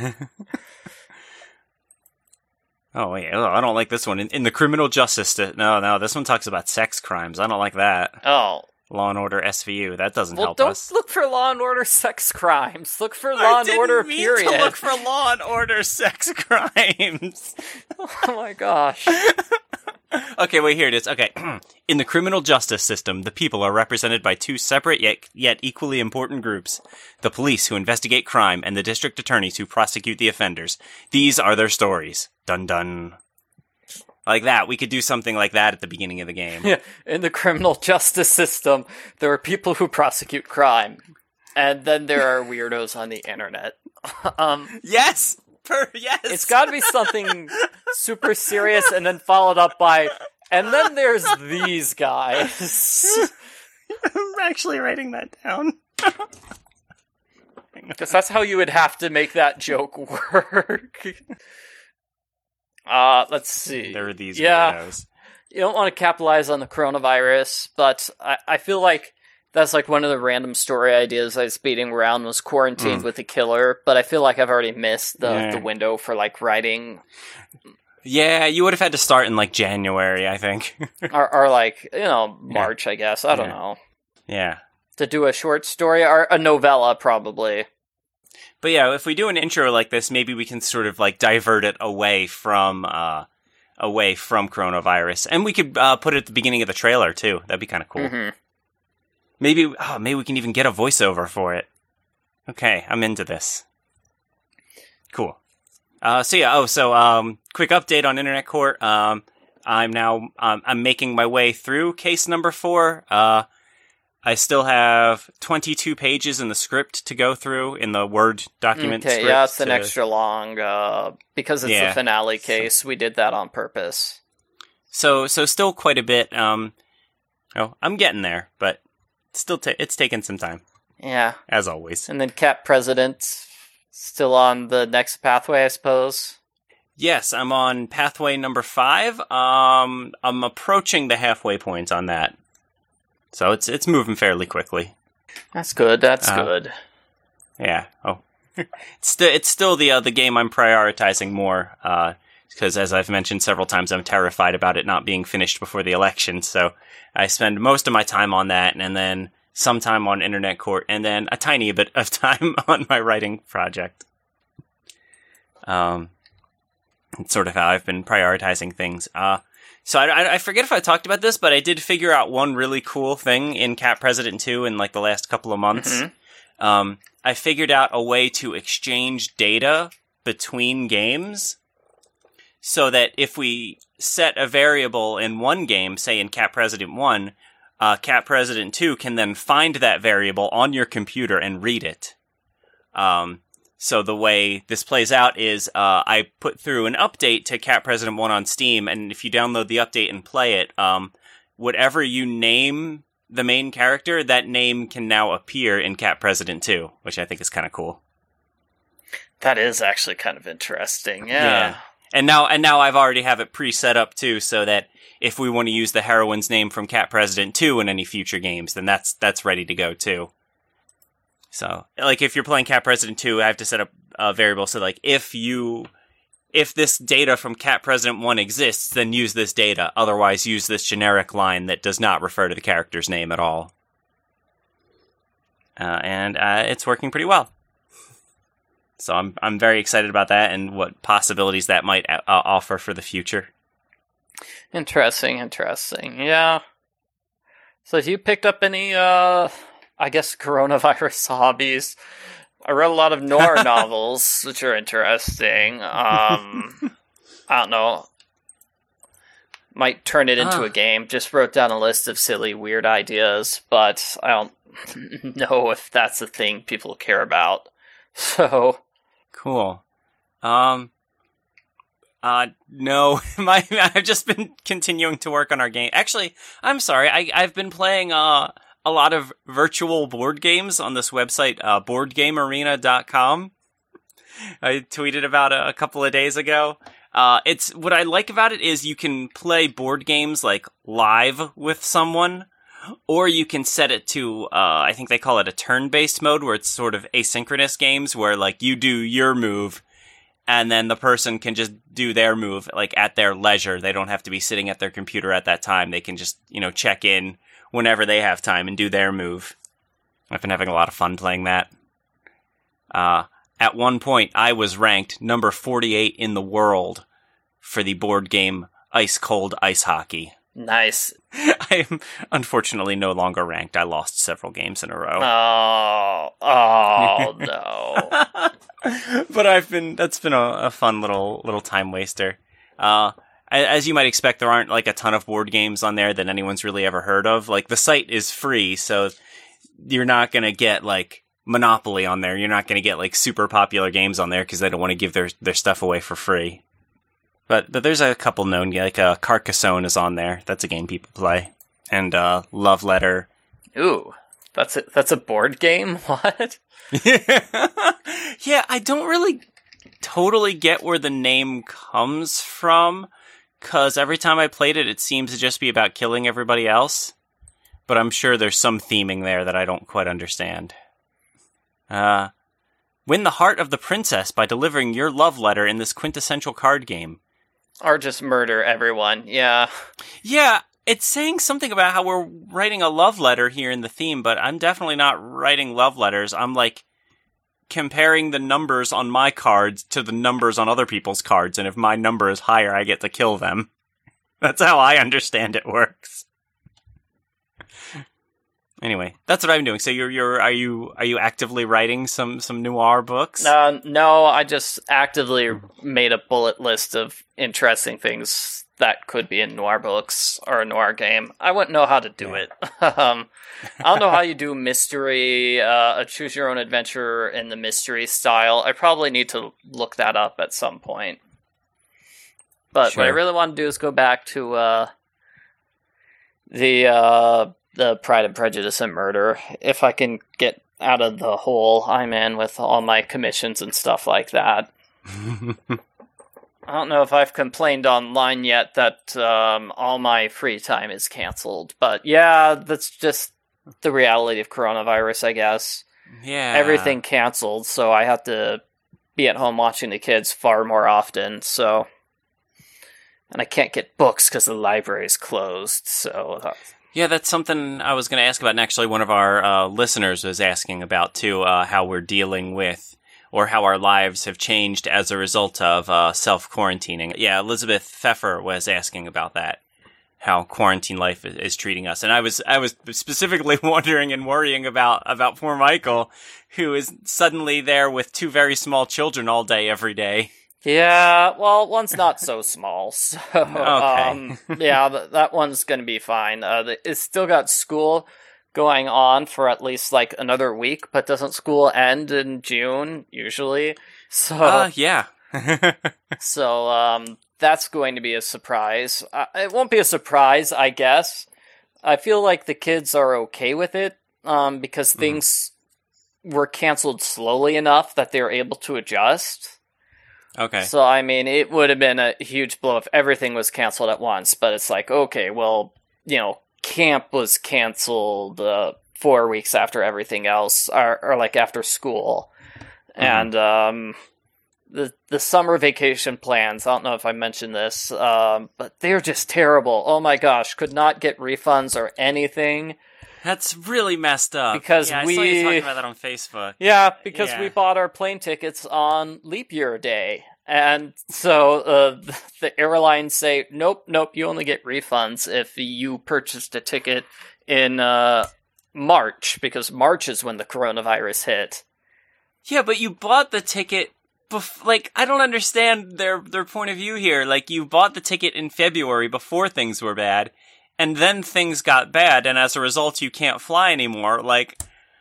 Oh, wait, oh, I don't like this one. In, in the criminal justice... St- no, no, this one talks about sex crimes. I don't like that. Oh. Law and Order S V U. That doesn't well, help don't us. Don't look for Law and Order sex crimes. Look for Law I and Order, mean period. To look for Law and Order sex crimes. Oh my gosh. Okay, wait, here it is. Okay. In the criminal justice system, the people are represented by two separate yet, yet equally important groups. The police who investigate crime and the district attorneys who prosecute the offenders. These are their stories. Dun dun. Like that. We could do something like that at the beginning of the game. Yeah. In the criminal justice system, there are people who prosecute crime. And then there are weirdos on the internet. um, yes! Per- yes! It's gotta be something super serious and then followed up by, and then there's these guys. I'm actually writing that down. Because that's how you would have to make that joke work. Uh, let's see. There are these yeah, weirdos. You don't want to capitalize on the coronavirus, but I, I feel like that's like one of the random story ideas I was beating around was quarantined mm. with a killer, but I feel like I've already missed the, yeah. the window for like writing. Yeah, you would have had to start in like January, I think. or, or like, you know, March, yeah. I guess. I don't yeah. know. Yeah. To do a short story or a novella, probably. But yeah, if we do an intro like this, maybe we can sort of like divert it away from uh, away from coronavirus, and we could uh, put it at the beginning of the trailer too. That'd be kind of cool. Mm-hmm. Maybe, oh, maybe we can even get a voiceover for it. Okay, I'm into this. Cool. Uh, so yeah, oh, so um, quick update on Internet Court. Um, I'm now um, I'm making my way through case number four. Uh, I still have twenty-two pages in the script to go through in the Word document. Okay, script yeah, it's an to... extra long uh, because it's yeah. the finale case. So... we did that on purpose. So, so still quite a bit. Um, oh, I'm getting there, but still, ta- it's taken some time. Yeah, as always. And then Cat President still on the next pathway, I suppose. Yes, I'm on pathway number five. Um, I'm approaching the halfway point on that. So it's it's moving fairly quickly. That's good. That's uh, good. Yeah. Oh, it's still it's still the uh, the game I'm prioritizing more because, uh, as I've mentioned several times, I'm terrified about it not being finished before the election. So I spend most of my time on that, and then some time on Internet Court, and then a tiny bit of time on my writing project. Um. It's sort of how I've been prioritizing things. Uh, so I, I forget if I talked about this, but I did figure out one really cool thing in Cat President two in like the last couple of months. Mm-hmm. Um, I figured out a way to exchange data between games so that if we set a variable in one game, say in Cat President one, uh, Cat President two can then find that variable on your computer and read it. Um, so the way this plays out is uh, I put through an update to Cat President one on Steam, and if you download the update and play it, um, whatever you name the main character, that name can now appear in Cat President two, which I think is kind of cool. That is actually kind of interesting, yeah. yeah. And now and now I've already have it pre-set up, too, so that if we want to use the heroine's name from Cat President two in any future games, then that's that's ready to go, too. So, like, if you're playing Cat President two, I have to set up a variable, so, like, if you... If this data from Cat President one exists, then use this data. Otherwise, use this generic line that does not refer to the character's name at all. Uh, and uh, it's working pretty well. So I'm I'm very excited about that and what possibilities that might uh, offer for the future. Interesting, interesting. Yeah. So have you picked up any, uh, I guess, coronavirus hobbies? I read a lot of noir novels, which are interesting. Um, I don't know. Might turn it into uh. a game. Just wrote down a list of silly, weird ideas, but I don't know if that's a thing people care about. So... Cool. Um, uh, no, my, I've just been continuing to work on our game. Actually, I'm sorry, I, I've been playing, uh, a lot of virtual board games on this website, uh, board game arena dot com. I tweeted about it a couple of days ago. Uh, it's, what I like about it is you can play board games, like, live with someone. Or you can set it to, uh, I think they call it a turn-based mode, where it's sort of asynchronous games, where, like, you do your move, and then the person can just do their move, like, at their leisure. They don't have to be sitting at their computer at that time. They can just, you know, check in whenever they have time and do their move. I've been having a lot of fun playing that. Uh, at one point, I was ranked number forty-eight in the world for the board game Ice Cold Ice Hockey. Nice. I am unfortunately no longer ranked. I lost several games in a row. Oh, oh no. But I've been, that's been a, a fun little, little time waster. Uh, as you might expect, there aren't like a ton of board games on there that anyone's really ever heard of. Like, the site is free, so you're not gonna get like Monopoly on there. You're not gonna get like super popular games on there because they don't want to give their, their stuff away for free. But, but there's a couple known, like uh, Carcassonne is on there. That's a game people play. And uh, Love Letter. Ooh, that's a, that's a board game? What? Yeah, I don't really totally get where the name comes from, because every time I played it, it seems to just be about killing everybody else. But I'm sure there's some theming there that I don't quite understand. Uh, win the heart of the princess by delivering your love letter in this quintessential card game. Or just murder everyone, yeah. Yeah, it's saying something about how we're writing a love letter here in the theme, but I'm definitely not writing love letters. I'm, like, comparing the numbers on my cards to the numbers on other people's cards, and if my number is higher, I get to kill them. That's how I understand it works. Anyway, that's what I'm doing. So you're you're are you are you actively writing some some noir books? Uh, no, I just actively made a bullet list of interesting things that could be in noir books or a noir game. I wouldn't know how to do yeah. it. um, I don't know how you do mystery, uh, a choose your own adventure in the mystery style. I probably need to look that up at some point. But Sure. what I really want to do is go back to uh, the. Uh, The Pride and Prejudice and Murder. If I can get out of the hole I'm in with all my commissions and stuff like that. I don't know if I've complained online yet that um, all my free time is canceled. But yeah, that's just the reality of coronavirus, I guess. Yeah. Everything canceled, so I have to be at home watching the kids far more often, so... And I can't get books because the library's closed, so... Yeah, that's something I was going to ask about, and actually one of our uh, listeners was asking about, too, uh, how we're dealing with or how our lives have changed as a result of uh, self-quarantining. Yeah, Elizabeth Pfeffer was asking about that, how quarantine life is, is treating us. And I was I was specifically wondering and worrying about, about poor Michael, who is suddenly there with two very small children all day, every day. Yeah, well, one's not so small, so, Okay. um, yeah, th- that one's gonna be fine. Uh, the- it's still got school going on for at least, like, another week, but doesn't school end in June, usually? So, Uh, yeah. so, um, that's going to be a surprise. Uh, it won't be a surprise, I guess. I feel like the kids are okay with it, um, because Mhm. things were canceled slowly enough that they were able to adjust. Okay. So, I mean, it would have been a huge blow if everything was canceled at once, but it's like, okay, well, you know, camp was canceled uh, four weeks after everything else, or, or like after school. Mhm. And um, the the summer vacation plans, I don't know if I mentioned this, um, but they're just terrible. Oh my gosh, could not get refunds or anything. That's really messed up. Because yeah, I we- saw you talking about that on Facebook. Yeah, because Yeah. we bought our plane tickets on leap year day. And so uh, the airlines say, nope, nope, you only get refunds if you purchased a ticket in uh, March, because March is when the coronavirus hit. Yeah, but you bought the ticket bef- like, I don't understand their, their point of view here. Like, you bought the ticket in February before things were bad, and then things got bad, and as a result, you can't fly anymore. Like,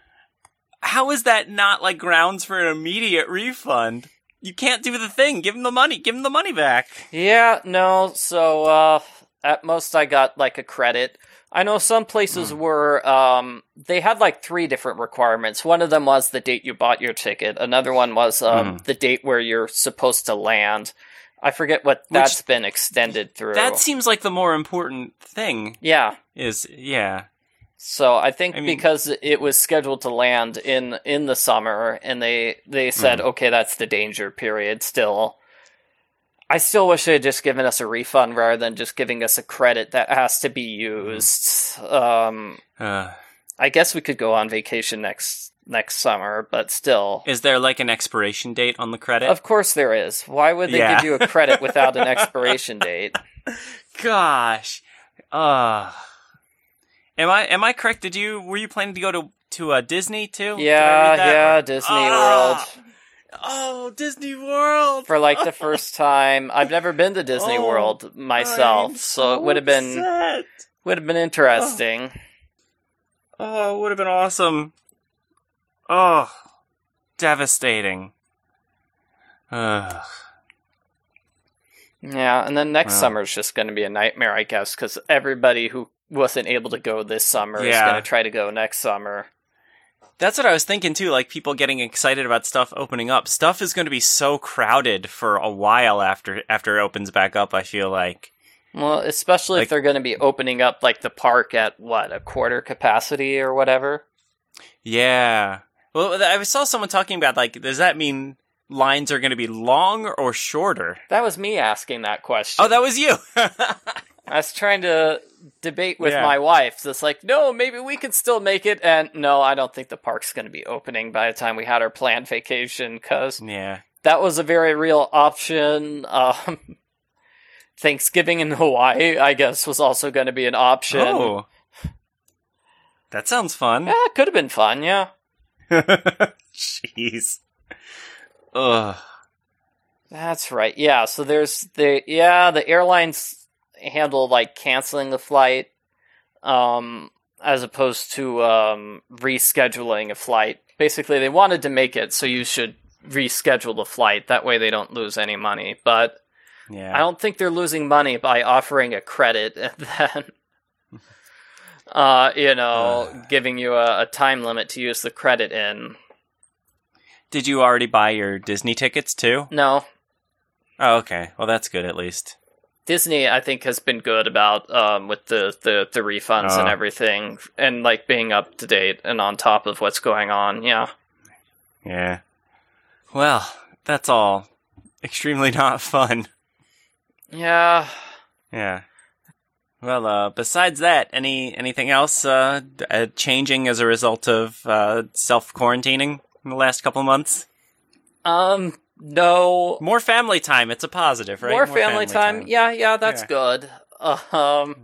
how is that not, like, grounds for an immediate refund? You can't do the thing. Give them the money. Give them the money back. Yeah, no, so uh, at most I got like a credit. I know some places were, um, they had like three different requirements. One of them was the date you bought your ticket. Another one was um, Mm. the date where you're supposed to land. I forget what that's been extended through. That seems like the more important thing. Yeah. Is, yeah. So I think I mean- because it was scheduled to land in, in the summer, and they, they said, Mhm. okay, that's the danger period still. I still wish they had just given us a refund rather than just giving us a credit that has to be used. Um, Uh, I guess we could go on vacation next next summer, but still. is there, like, an expiration date on the credit? Of course there is. Why would they Yeah. give you a credit without an expiration date? Gosh. Uh Am I am I correct? Did you were you planning to go to to uh, Disney too? Did I Yeah, read that? yeah, Or- Disney Ah! World. Oh, Disney World. For like the first time. I've never been to Disney Oh, World myself, I'm so it would have been upset. would have been interesting. Oh, it would have been awesome. Oh, devastating. Ugh. Yeah, and then next Well. summer's just going to be a nightmare, I guess, because everybody who wasn't able to go this summer is Yeah. going to try to go next summer. That's what I was thinking too, like people getting excited about stuff opening up. Stuff is going to be so crowded for a while after after it opens back up, I feel like. Well, especially Like- if they're going to be opening up like the park at what, a quarter capacity or whatever. Yeah. Well, I saw someone talking about, like, does that mean lines are going to be long or shorter? That was me asking that question. Oh, that was you. I was trying to debate with Yeah. my wife. So it's like, no, maybe we can still make it. And no, I don't think the park's going to be opening by the time we had our planned vacation, because Yeah. that was a very real option. Um, Thanksgiving in Hawaii, I guess, was also going to be an option. Oh. That sounds fun. Yeah, it could have been fun, yeah. Jeez. Ugh. That's right. Yeah, so there's the yeah, the airlines handle like canceling the flight um as opposed to um rescheduling a flight. Basically, they wanted to make it so you should reschedule the flight, that way they don't lose any money. But Yeah. I don't think they're losing money by offering a credit and then uh you know, giving you a, a time limit to use the credit in. Did you already buy your Disney tickets too? No. Oh, okay. Well, that's good at least. Disney, I think, has been good about um, with the, the, the refunds Oh. and everything, and like being up to date and on top of what's going on. Yeah, Yeah. Well, that's all extremely not fun. yeah. Yeah. Well, uh, besides that, any anything else uh, d- uh, changing as a result of uh, self quarantining in the last couple of months? Um, no. More family time. It's a positive, right? More, More family, family time. time. Yeah, yeah, that's yeah. good. Uh, um,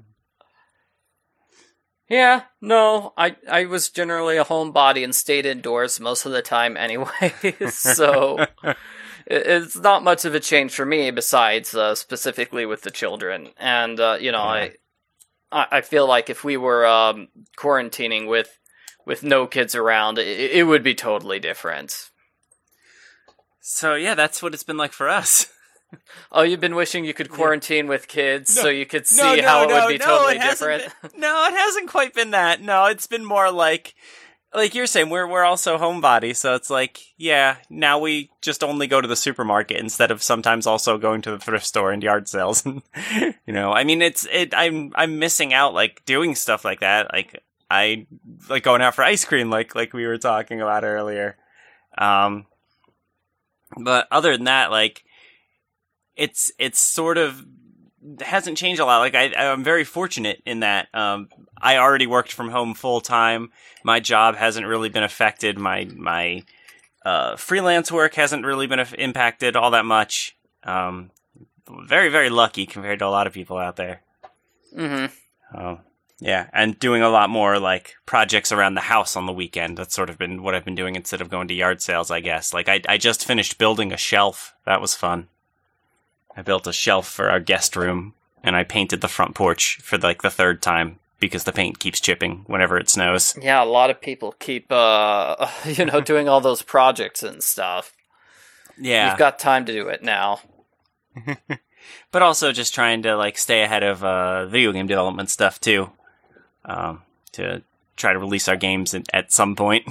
yeah, no, I I was generally a homebody and stayed indoors most of the time anyway, so it, it's not much of a change for me besides uh, specifically with the children. And, uh, you know, yeah. I I feel like if we were um, quarantining with, with no kids around, it, it would be totally different. So, yeah, that's what it's been like for us. Oh, you've been wishing you could quarantine yeah. with kids no, so you could see no, no, how it no, would be no, totally it different? Been, no, it hasn't quite been that. No, it's been more like, like you're saying, we're we're also homebodies, so it's like, yeah, now we just only go to the supermarket instead of sometimes also going to the thrift store and yard sales. you know, I mean, it's it. I'm I'm missing out, like doing stuff like that. Like I like going out for ice cream, like like we were talking about earlier. Um, but other than that, like. It's it's sort of hasn't changed a lot. Like I, I'm very fortunate in that um, I already worked from home full time. My job hasn't really been affected. My my uh, freelance work hasn't really been impacted all that much. Um, very very lucky compared to a lot of people out there. Mm-hmm. Uh, yeah, and doing a lot more like projects around the house on the weekend. That's sort of been what I've been doing instead of going to yard sales, I guess. Like I I just finished building a shelf. That was fun. I built a shelf for our guest room, and I painted the front porch for like the third time because the paint keeps chipping whenever it snows. Yeah, a lot of people keep, uh, you know, doing all those projects and stuff. Yeah. You've got time to do it now. But also just trying to like stay ahead of uh, video game development stuff too, um, to try to release our games at, at some point.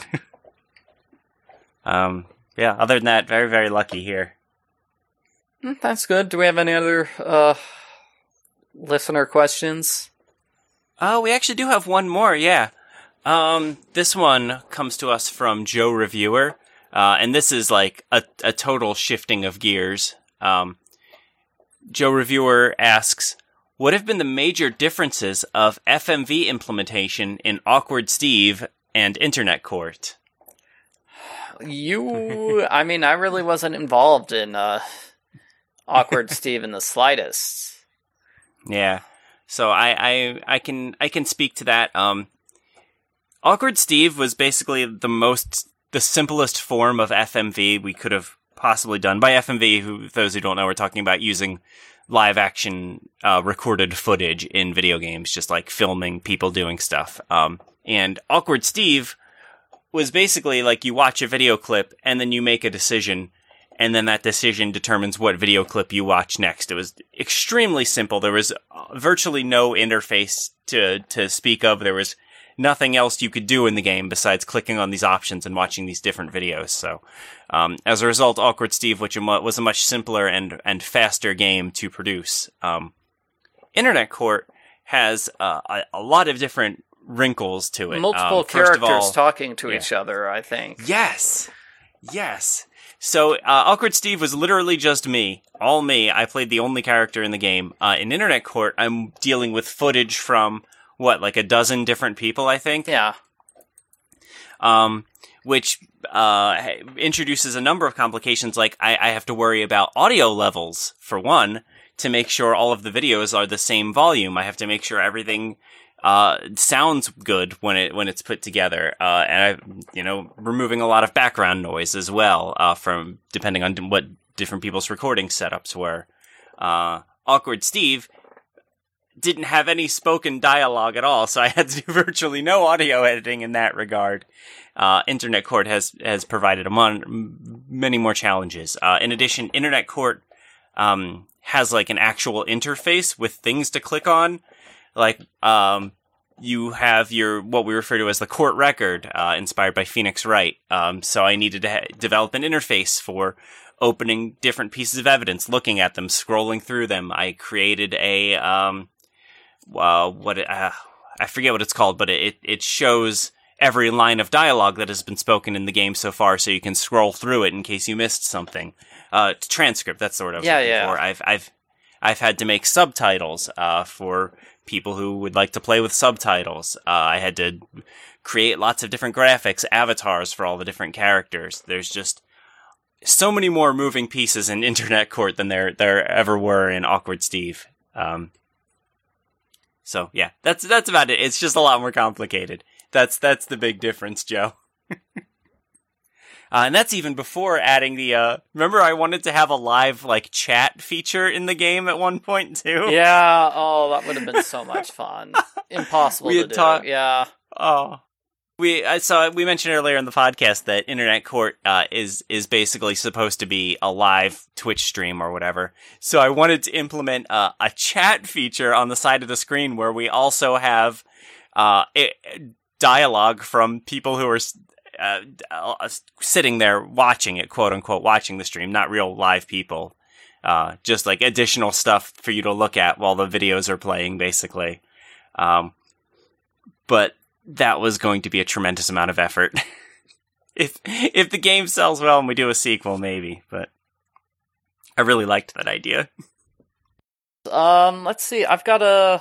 um, yeah, other than that, very, very lucky here. That's good. Do we have any other uh, listener questions? Oh, we actually do have one more, yeah. Um, this one comes to us from Joe Reviewer, uh, and this is like a, a total shifting of gears. Um, Joe Reviewer asks, what have been the major differences of F M V implementation in Awkward Steve and Internet Court? You, I mean, I really wasn't involved in... Uh... Awkward Steve in the slightest. Yeah, so I, I I can I can speak to that. Um, Awkward Steve was basically the most the simplest form of F M V we could have possibly done. By F M V, who those who don't know, we're talking about using live action uh, recorded footage in video games, just like filming people doing stuff. Um, and Awkward Steve was basically like you watch a video clip and then you make a decision. And then that decision determines what video clip you watch next. It was extremely simple. There was virtually no interface to to speak of. There was nothing else you could do in the game besides clicking on these options and watching these different videos. So, um, as a result, Awkward Steve, which was a much simpler and and faster game to produce. Um, Internet Court has uh, a, a lot of different wrinkles to it. Multiple um, characters all, talking to yeah. each other, I think. Yes. Yes. So, uh, Awkward Steve was literally just me. All me. I played the only character in the game. Uh, in Internet Court, I'm dealing with footage from, what, like a dozen different people, I think? Yeah. Um, which, uh, introduces a number of complications, like I, I have to worry about audio levels, for one, to make sure all of the videos are the same volume. I have to make sure everything... Uh, sounds good when it when it's put together, uh, and I, you know, removing a lot of background noise as well, uh, from depending on what different people's recording setups were. Uh, Awkward Steve didn't have any spoken dialogue at all, so I had to do virtually no audio editing in that regard. Uh, Internet Court has has provided among many more challenges. Uh, in addition, Internet Court um, has like an actual interface with things to click on. Like, um, you have your, what we refer to as the court record, uh, inspired by Phoenix Wright. Um, so I needed to ha- develop an interface for opening different pieces of evidence, looking at them, scrolling through them. I created a, um, uh, what, uh, I forget what it's called, but it, it shows every line of dialogue that has been spoken in the game so far, so you can scroll through it in case you missed something. Uh, transcript, that's the word I was yeah, looking yeah. for. I've, I've, I've had to make subtitles, uh, for people who would like to play with subtitles. Uh, I had to create lots of different graphics, avatars for all the different characters. There's just so many more moving pieces in Internet Court than there there ever were in Awkward Steve. Um, so yeah, that's that's about it. It's just a lot more complicated. That's that's the big difference, Joe. Uh, and that's even before adding the, uh, remember I wanted to have a live, like, chat feature in the game at one point, too? Yeah, oh, that would have been so much fun. Impossible we to had do, ta- yeah. Oh. We, I saw, we mentioned earlier in the podcast that Internet Court, uh, is, is basically supposed to be a live Twitch stream or whatever. So I wanted to implement, uh, a chat feature on the side of the screen where we also have, uh, it, dialogue from people who are, Uh, uh, sitting there watching it, quote unquote, watching the stream, not real live people. Uh, just like additional stuff for you to look at while the videos are playing, basically. Um, but that was going to be a tremendous amount of effort. if if the game sells well and we do a sequel, maybe. But I really liked that idea. Um, let's see. I've got a.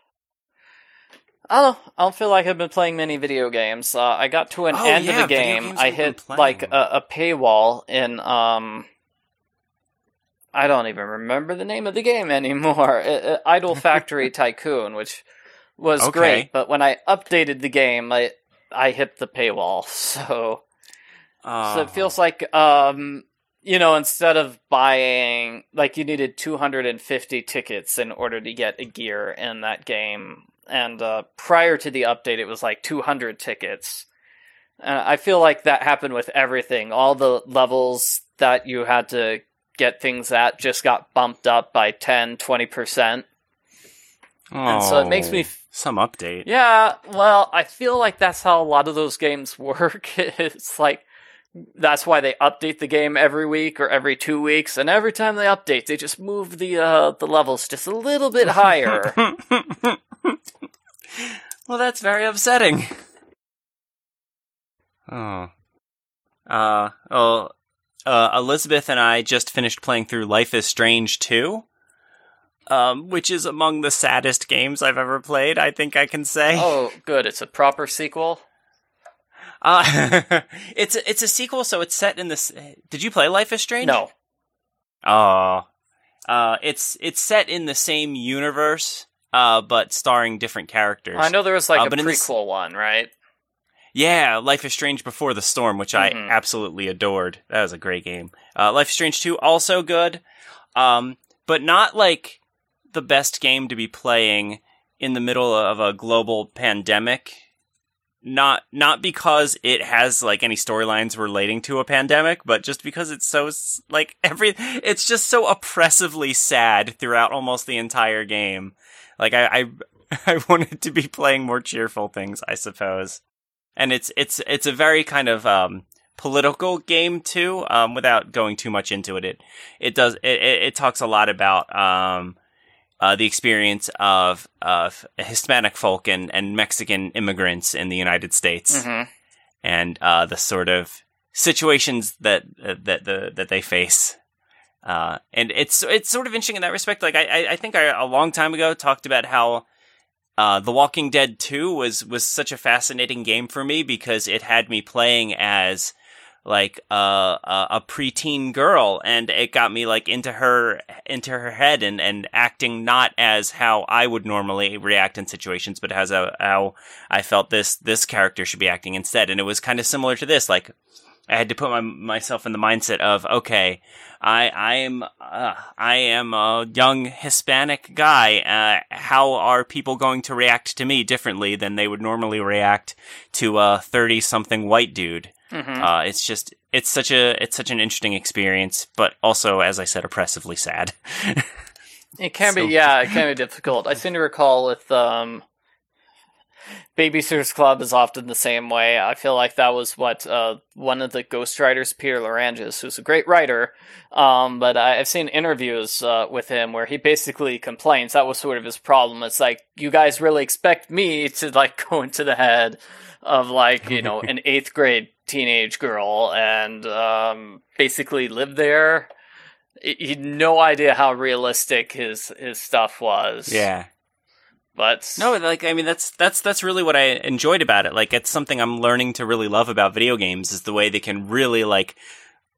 I don't know. I don't feel like I've been playing many video games. Uh, I got to an oh, end yeah, of the game. I hit playing. like a, a paywall in um. I don't even remember the name of the game anymore. It, it, Idle Factory Tycoon, which was okay. great, but when I updated the game, I I hit the paywall. So, oh. so it feels like um. You know, instead of buying, like, you needed two hundred fifty tickets in order to get a gear in that game. And uh, prior to the update, it was like two hundred tickets. Uh, I feel like that happened with everything. All the levels that you had to get things at just got bumped up by ten, twenty percent. Oh, and so it makes me... F- some update. Yeah, well, I feel like that's how a lot of those games work. It's like... That's why they update the game every week or every two weeks, and every time they update, they just move the uh, the levels just a little bit higher. Well, that's very upsetting. Oh. Uh, oh, uh, Elizabeth and I just finished playing through Life is Strange two, um, which is among the saddest games I've ever played, I think I can say. Oh, good. It's a proper sequel? Uh, it's a, it's a sequel, so it's set in this. Did you play Life is Strange? No. Oh, uh, it's it's set in the same universe, uh, but starring different characters. I know there was like uh, a prequel this... one, right? Yeah, Life is Strange Before the Storm, which mm-hmm. I absolutely adored. That was a great game. Uh, Life is Strange two, also good, um, but not like the best game to be playing in the middle of a global pandemic. Not not because it has like any storylines relating to a pandemic, but just because it's so like every it's just so oppressively sad throughout almost the entire game. Like I I, I wanted to be playing more cheerful things, I suppose. And it's it's it's a very kind of um, political game too. Um, without going too much into it, it it does it it, it talks a lot about um. Uh, the experience of of Hispanic folk and, and Mexican immigrants in the United States, mm-hmm. and uh, the sort of situations that uh, that the that they face, uh, and it's it's sort of interesting in that respect. Like I I think I a long time ago talked about how uh, The Walking Dead two was was such a fascinating game for me because it had me playing as like uh, a a preteen girl, and it got me like into her into her head and, and acting not as how I would normally react in situations, but as a, how I felt this this character should be acting instead. And it was kind of similar to this. Like I had to put my, myself in the mindset of okay, I I am uh, I am a young Hispanic guy. Uh, how are people going to react to me differently than they would normally react to a thirty something white dude? Mm-hmm. Uh, it's just, it's such a, it's such an interesting experience, but also, as I said, oppressively sad. It can so. be, yeah, it can be difficult. I seem to recall with, um, Babysitter's Club is often the same way. I feel like that was what, uh, one of the ghostwriters, Peter Larangis, who's a great writer, um, but I've seen interviews, uh, with him where he basically complains. That was sort of his problem. It's like, you guys really expect me to, like, go into the head of, like, you know, an eighth grade teenage girl and um, basically live there. He had no idea how realistic his his stuff was. Yeah. But no, like I mean that's that's that's really what I enjoyed about it. Like it's something I'm learning to really love about video games is the way they can really like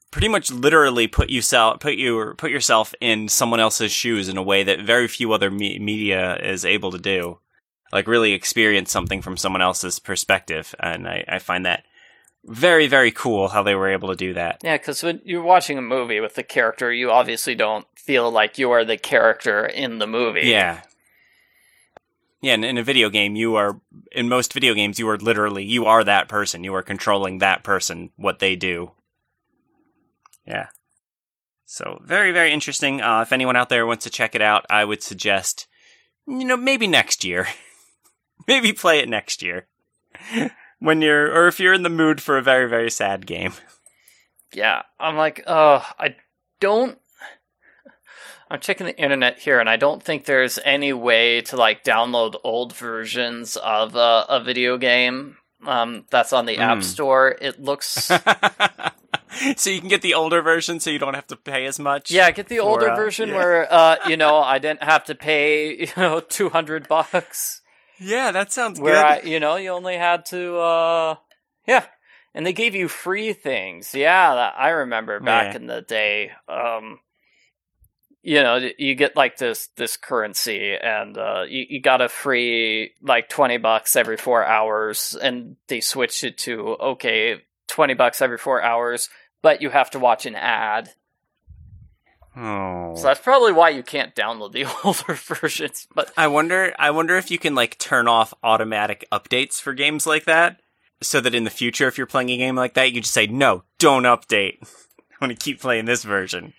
pretty much literally put you sel- put you put yourself in someone else's shoes in a way that very few other me- media is able to do. Like really experience something from someone else's perspective, and I, I find that very, very cool how they were able to do that. Yeah, because when you're watching a movie with the character, you obviously don't feel like you are the character in the movie. Yeah. Yeah, and in a video game, you are, in most video games, you are literally, you are that person. You are controlling that person, what they do. Yeah. So, very, very interesting. Uh, if anyone out there wants to check it out, I would suggest, you know, maybe next year. Maybe play it next year. When you're, or if you're in the mood for a very, very sad game. Yeah, I'm like, oh, I don't, I'm checking the internet here, and I don't think there's any way to, like, download old versions of uh, a video game um, that's on the mm. App Store. It looks... So you can get the older version so you don't have to pay as much? Yeah, get the for, older uh, version yeah. where, uh, you know, I didn't have to pay, you know, two hundred bucks. Yeah, that sounds where good. I, you know, you only had to, uh, yeah. And they gave you free things. Yeah, that, I remember back yeah. in the day. Um, you know, you get like this this currency, and uh, you, you got a free like twenty bucks every four hours, and they switched it to okay, twenty bucks every four hours, but you have to watch an ad. Oh. So that's probably why you can't download the older versions. But I wonder, I wonder if you can like turn off automatic updates for games like that, so that in the future, if you're playing a game like that, you can just say, "No, don't update. I want to keep playing this version."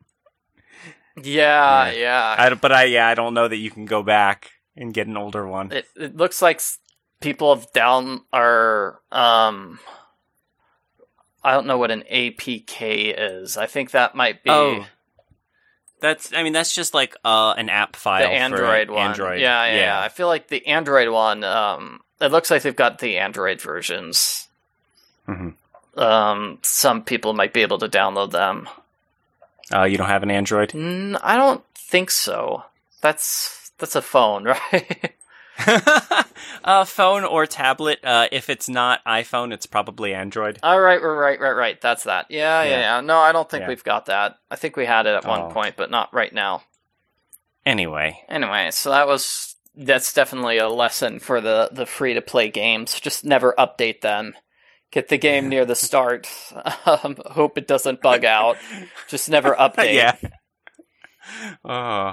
Yeah, yeah. yeah. I, but I, yeah, I don't know that you can go back and get an older one. It, it looks like people have down are. Um, I don't know what an A P K is. I think that might be. Oh. That's, I mean, that's just like uh, an app file. The Android for one. Android. Yeah, yeah, yeah, yeah. I feel like the Android one, um, it looks like they've got the Android versions. Mm-hmm. Um, some people might be able to download them. Uh, you don't have an Android? Mm, I don't think so. That's that's a phone, right? uh, phone or tablet. Uh, if it's not iPhone, it's probably Android. All right, right, right, right. That's that. Yeah, yeah, yeah. yeah. No, I don't think yeah. we've got that. I think we had it at one oh. point, but not right now. Anyway. Anyway, so that was that's definitely a lesson for the, the free-to-play games. Just never update them. Get the game near the start. Um, hope it doesn't bug out. Just never update. Yeah. Oh.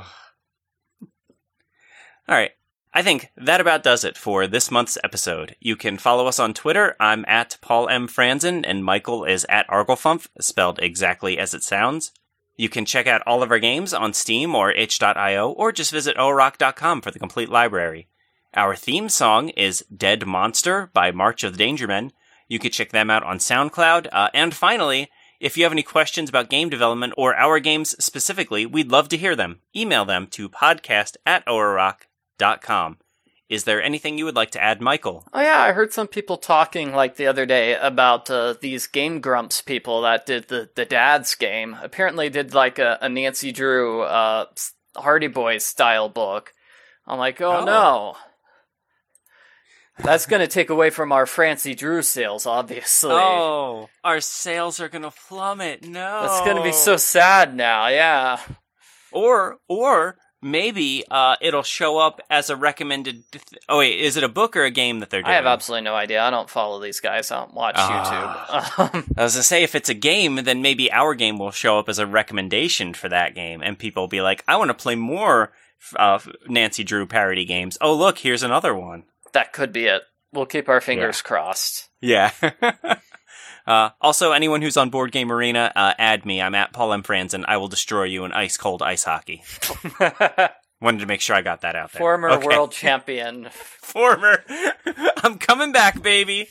All right. I think that about does it for this month's episode. You can follow us on Twitter. I'm at Paul M. Franzen, and Michael is at Arglefump, spelled exactly as it sounds. You can check out all of our games on Steam or itch dot io, or just visit o rock dot com for the complete library. Our theme song is Dead Monster by March of the Dangermen. You can check them out on SoundCloud. Uh, and finally, if you have any questions about game development or our games specifically, we'd love to hear them. Email them to podcast at orock dot com. Is there anything you would like to add, Michael? Oh yeah, I heard some people talking like the other day about uh, these Game Grumps people that did the, the Dad's game. Apparently did like a, a Nancy Drew uh, Hardy Boys style book. I'm like, oh, oh. no. That's going to take away from our Francie Drew sales, obviously. Oh, our sales are going to plummet. No. That's going to be so sad now, yeah. Or, or... Maybe uh, it'll show up as a recommended... Th- oh, wait, is it a book or a game that they're doing? I have absolutely no idea. I don't follow these guys. I don't watch uh, YouTube. I was going to say, if it's a game, then maybe our game will show up as a recommendation for that game, and people will be like, I want to play more uh, Nancy Drew parody games. Oh, look, here's another one. That could be it. We'll keep our fingers yeah. crossed. Yeah. Uh, also, anyone who's on Board Game Arena, uh, add me. I'm at Paul M. Franzen. I will destroy you in ice-cold ice hockey. Wanted to make sure I got that out there. Former okay. world champion. Former. I'm coming back, baby.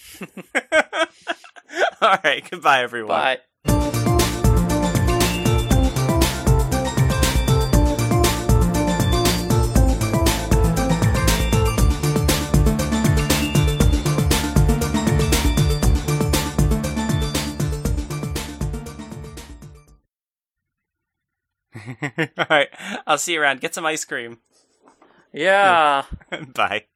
All right. Goodbye, everyone. Bye. All right. I'll see you around. Get some ice cream. Yeah. Bye.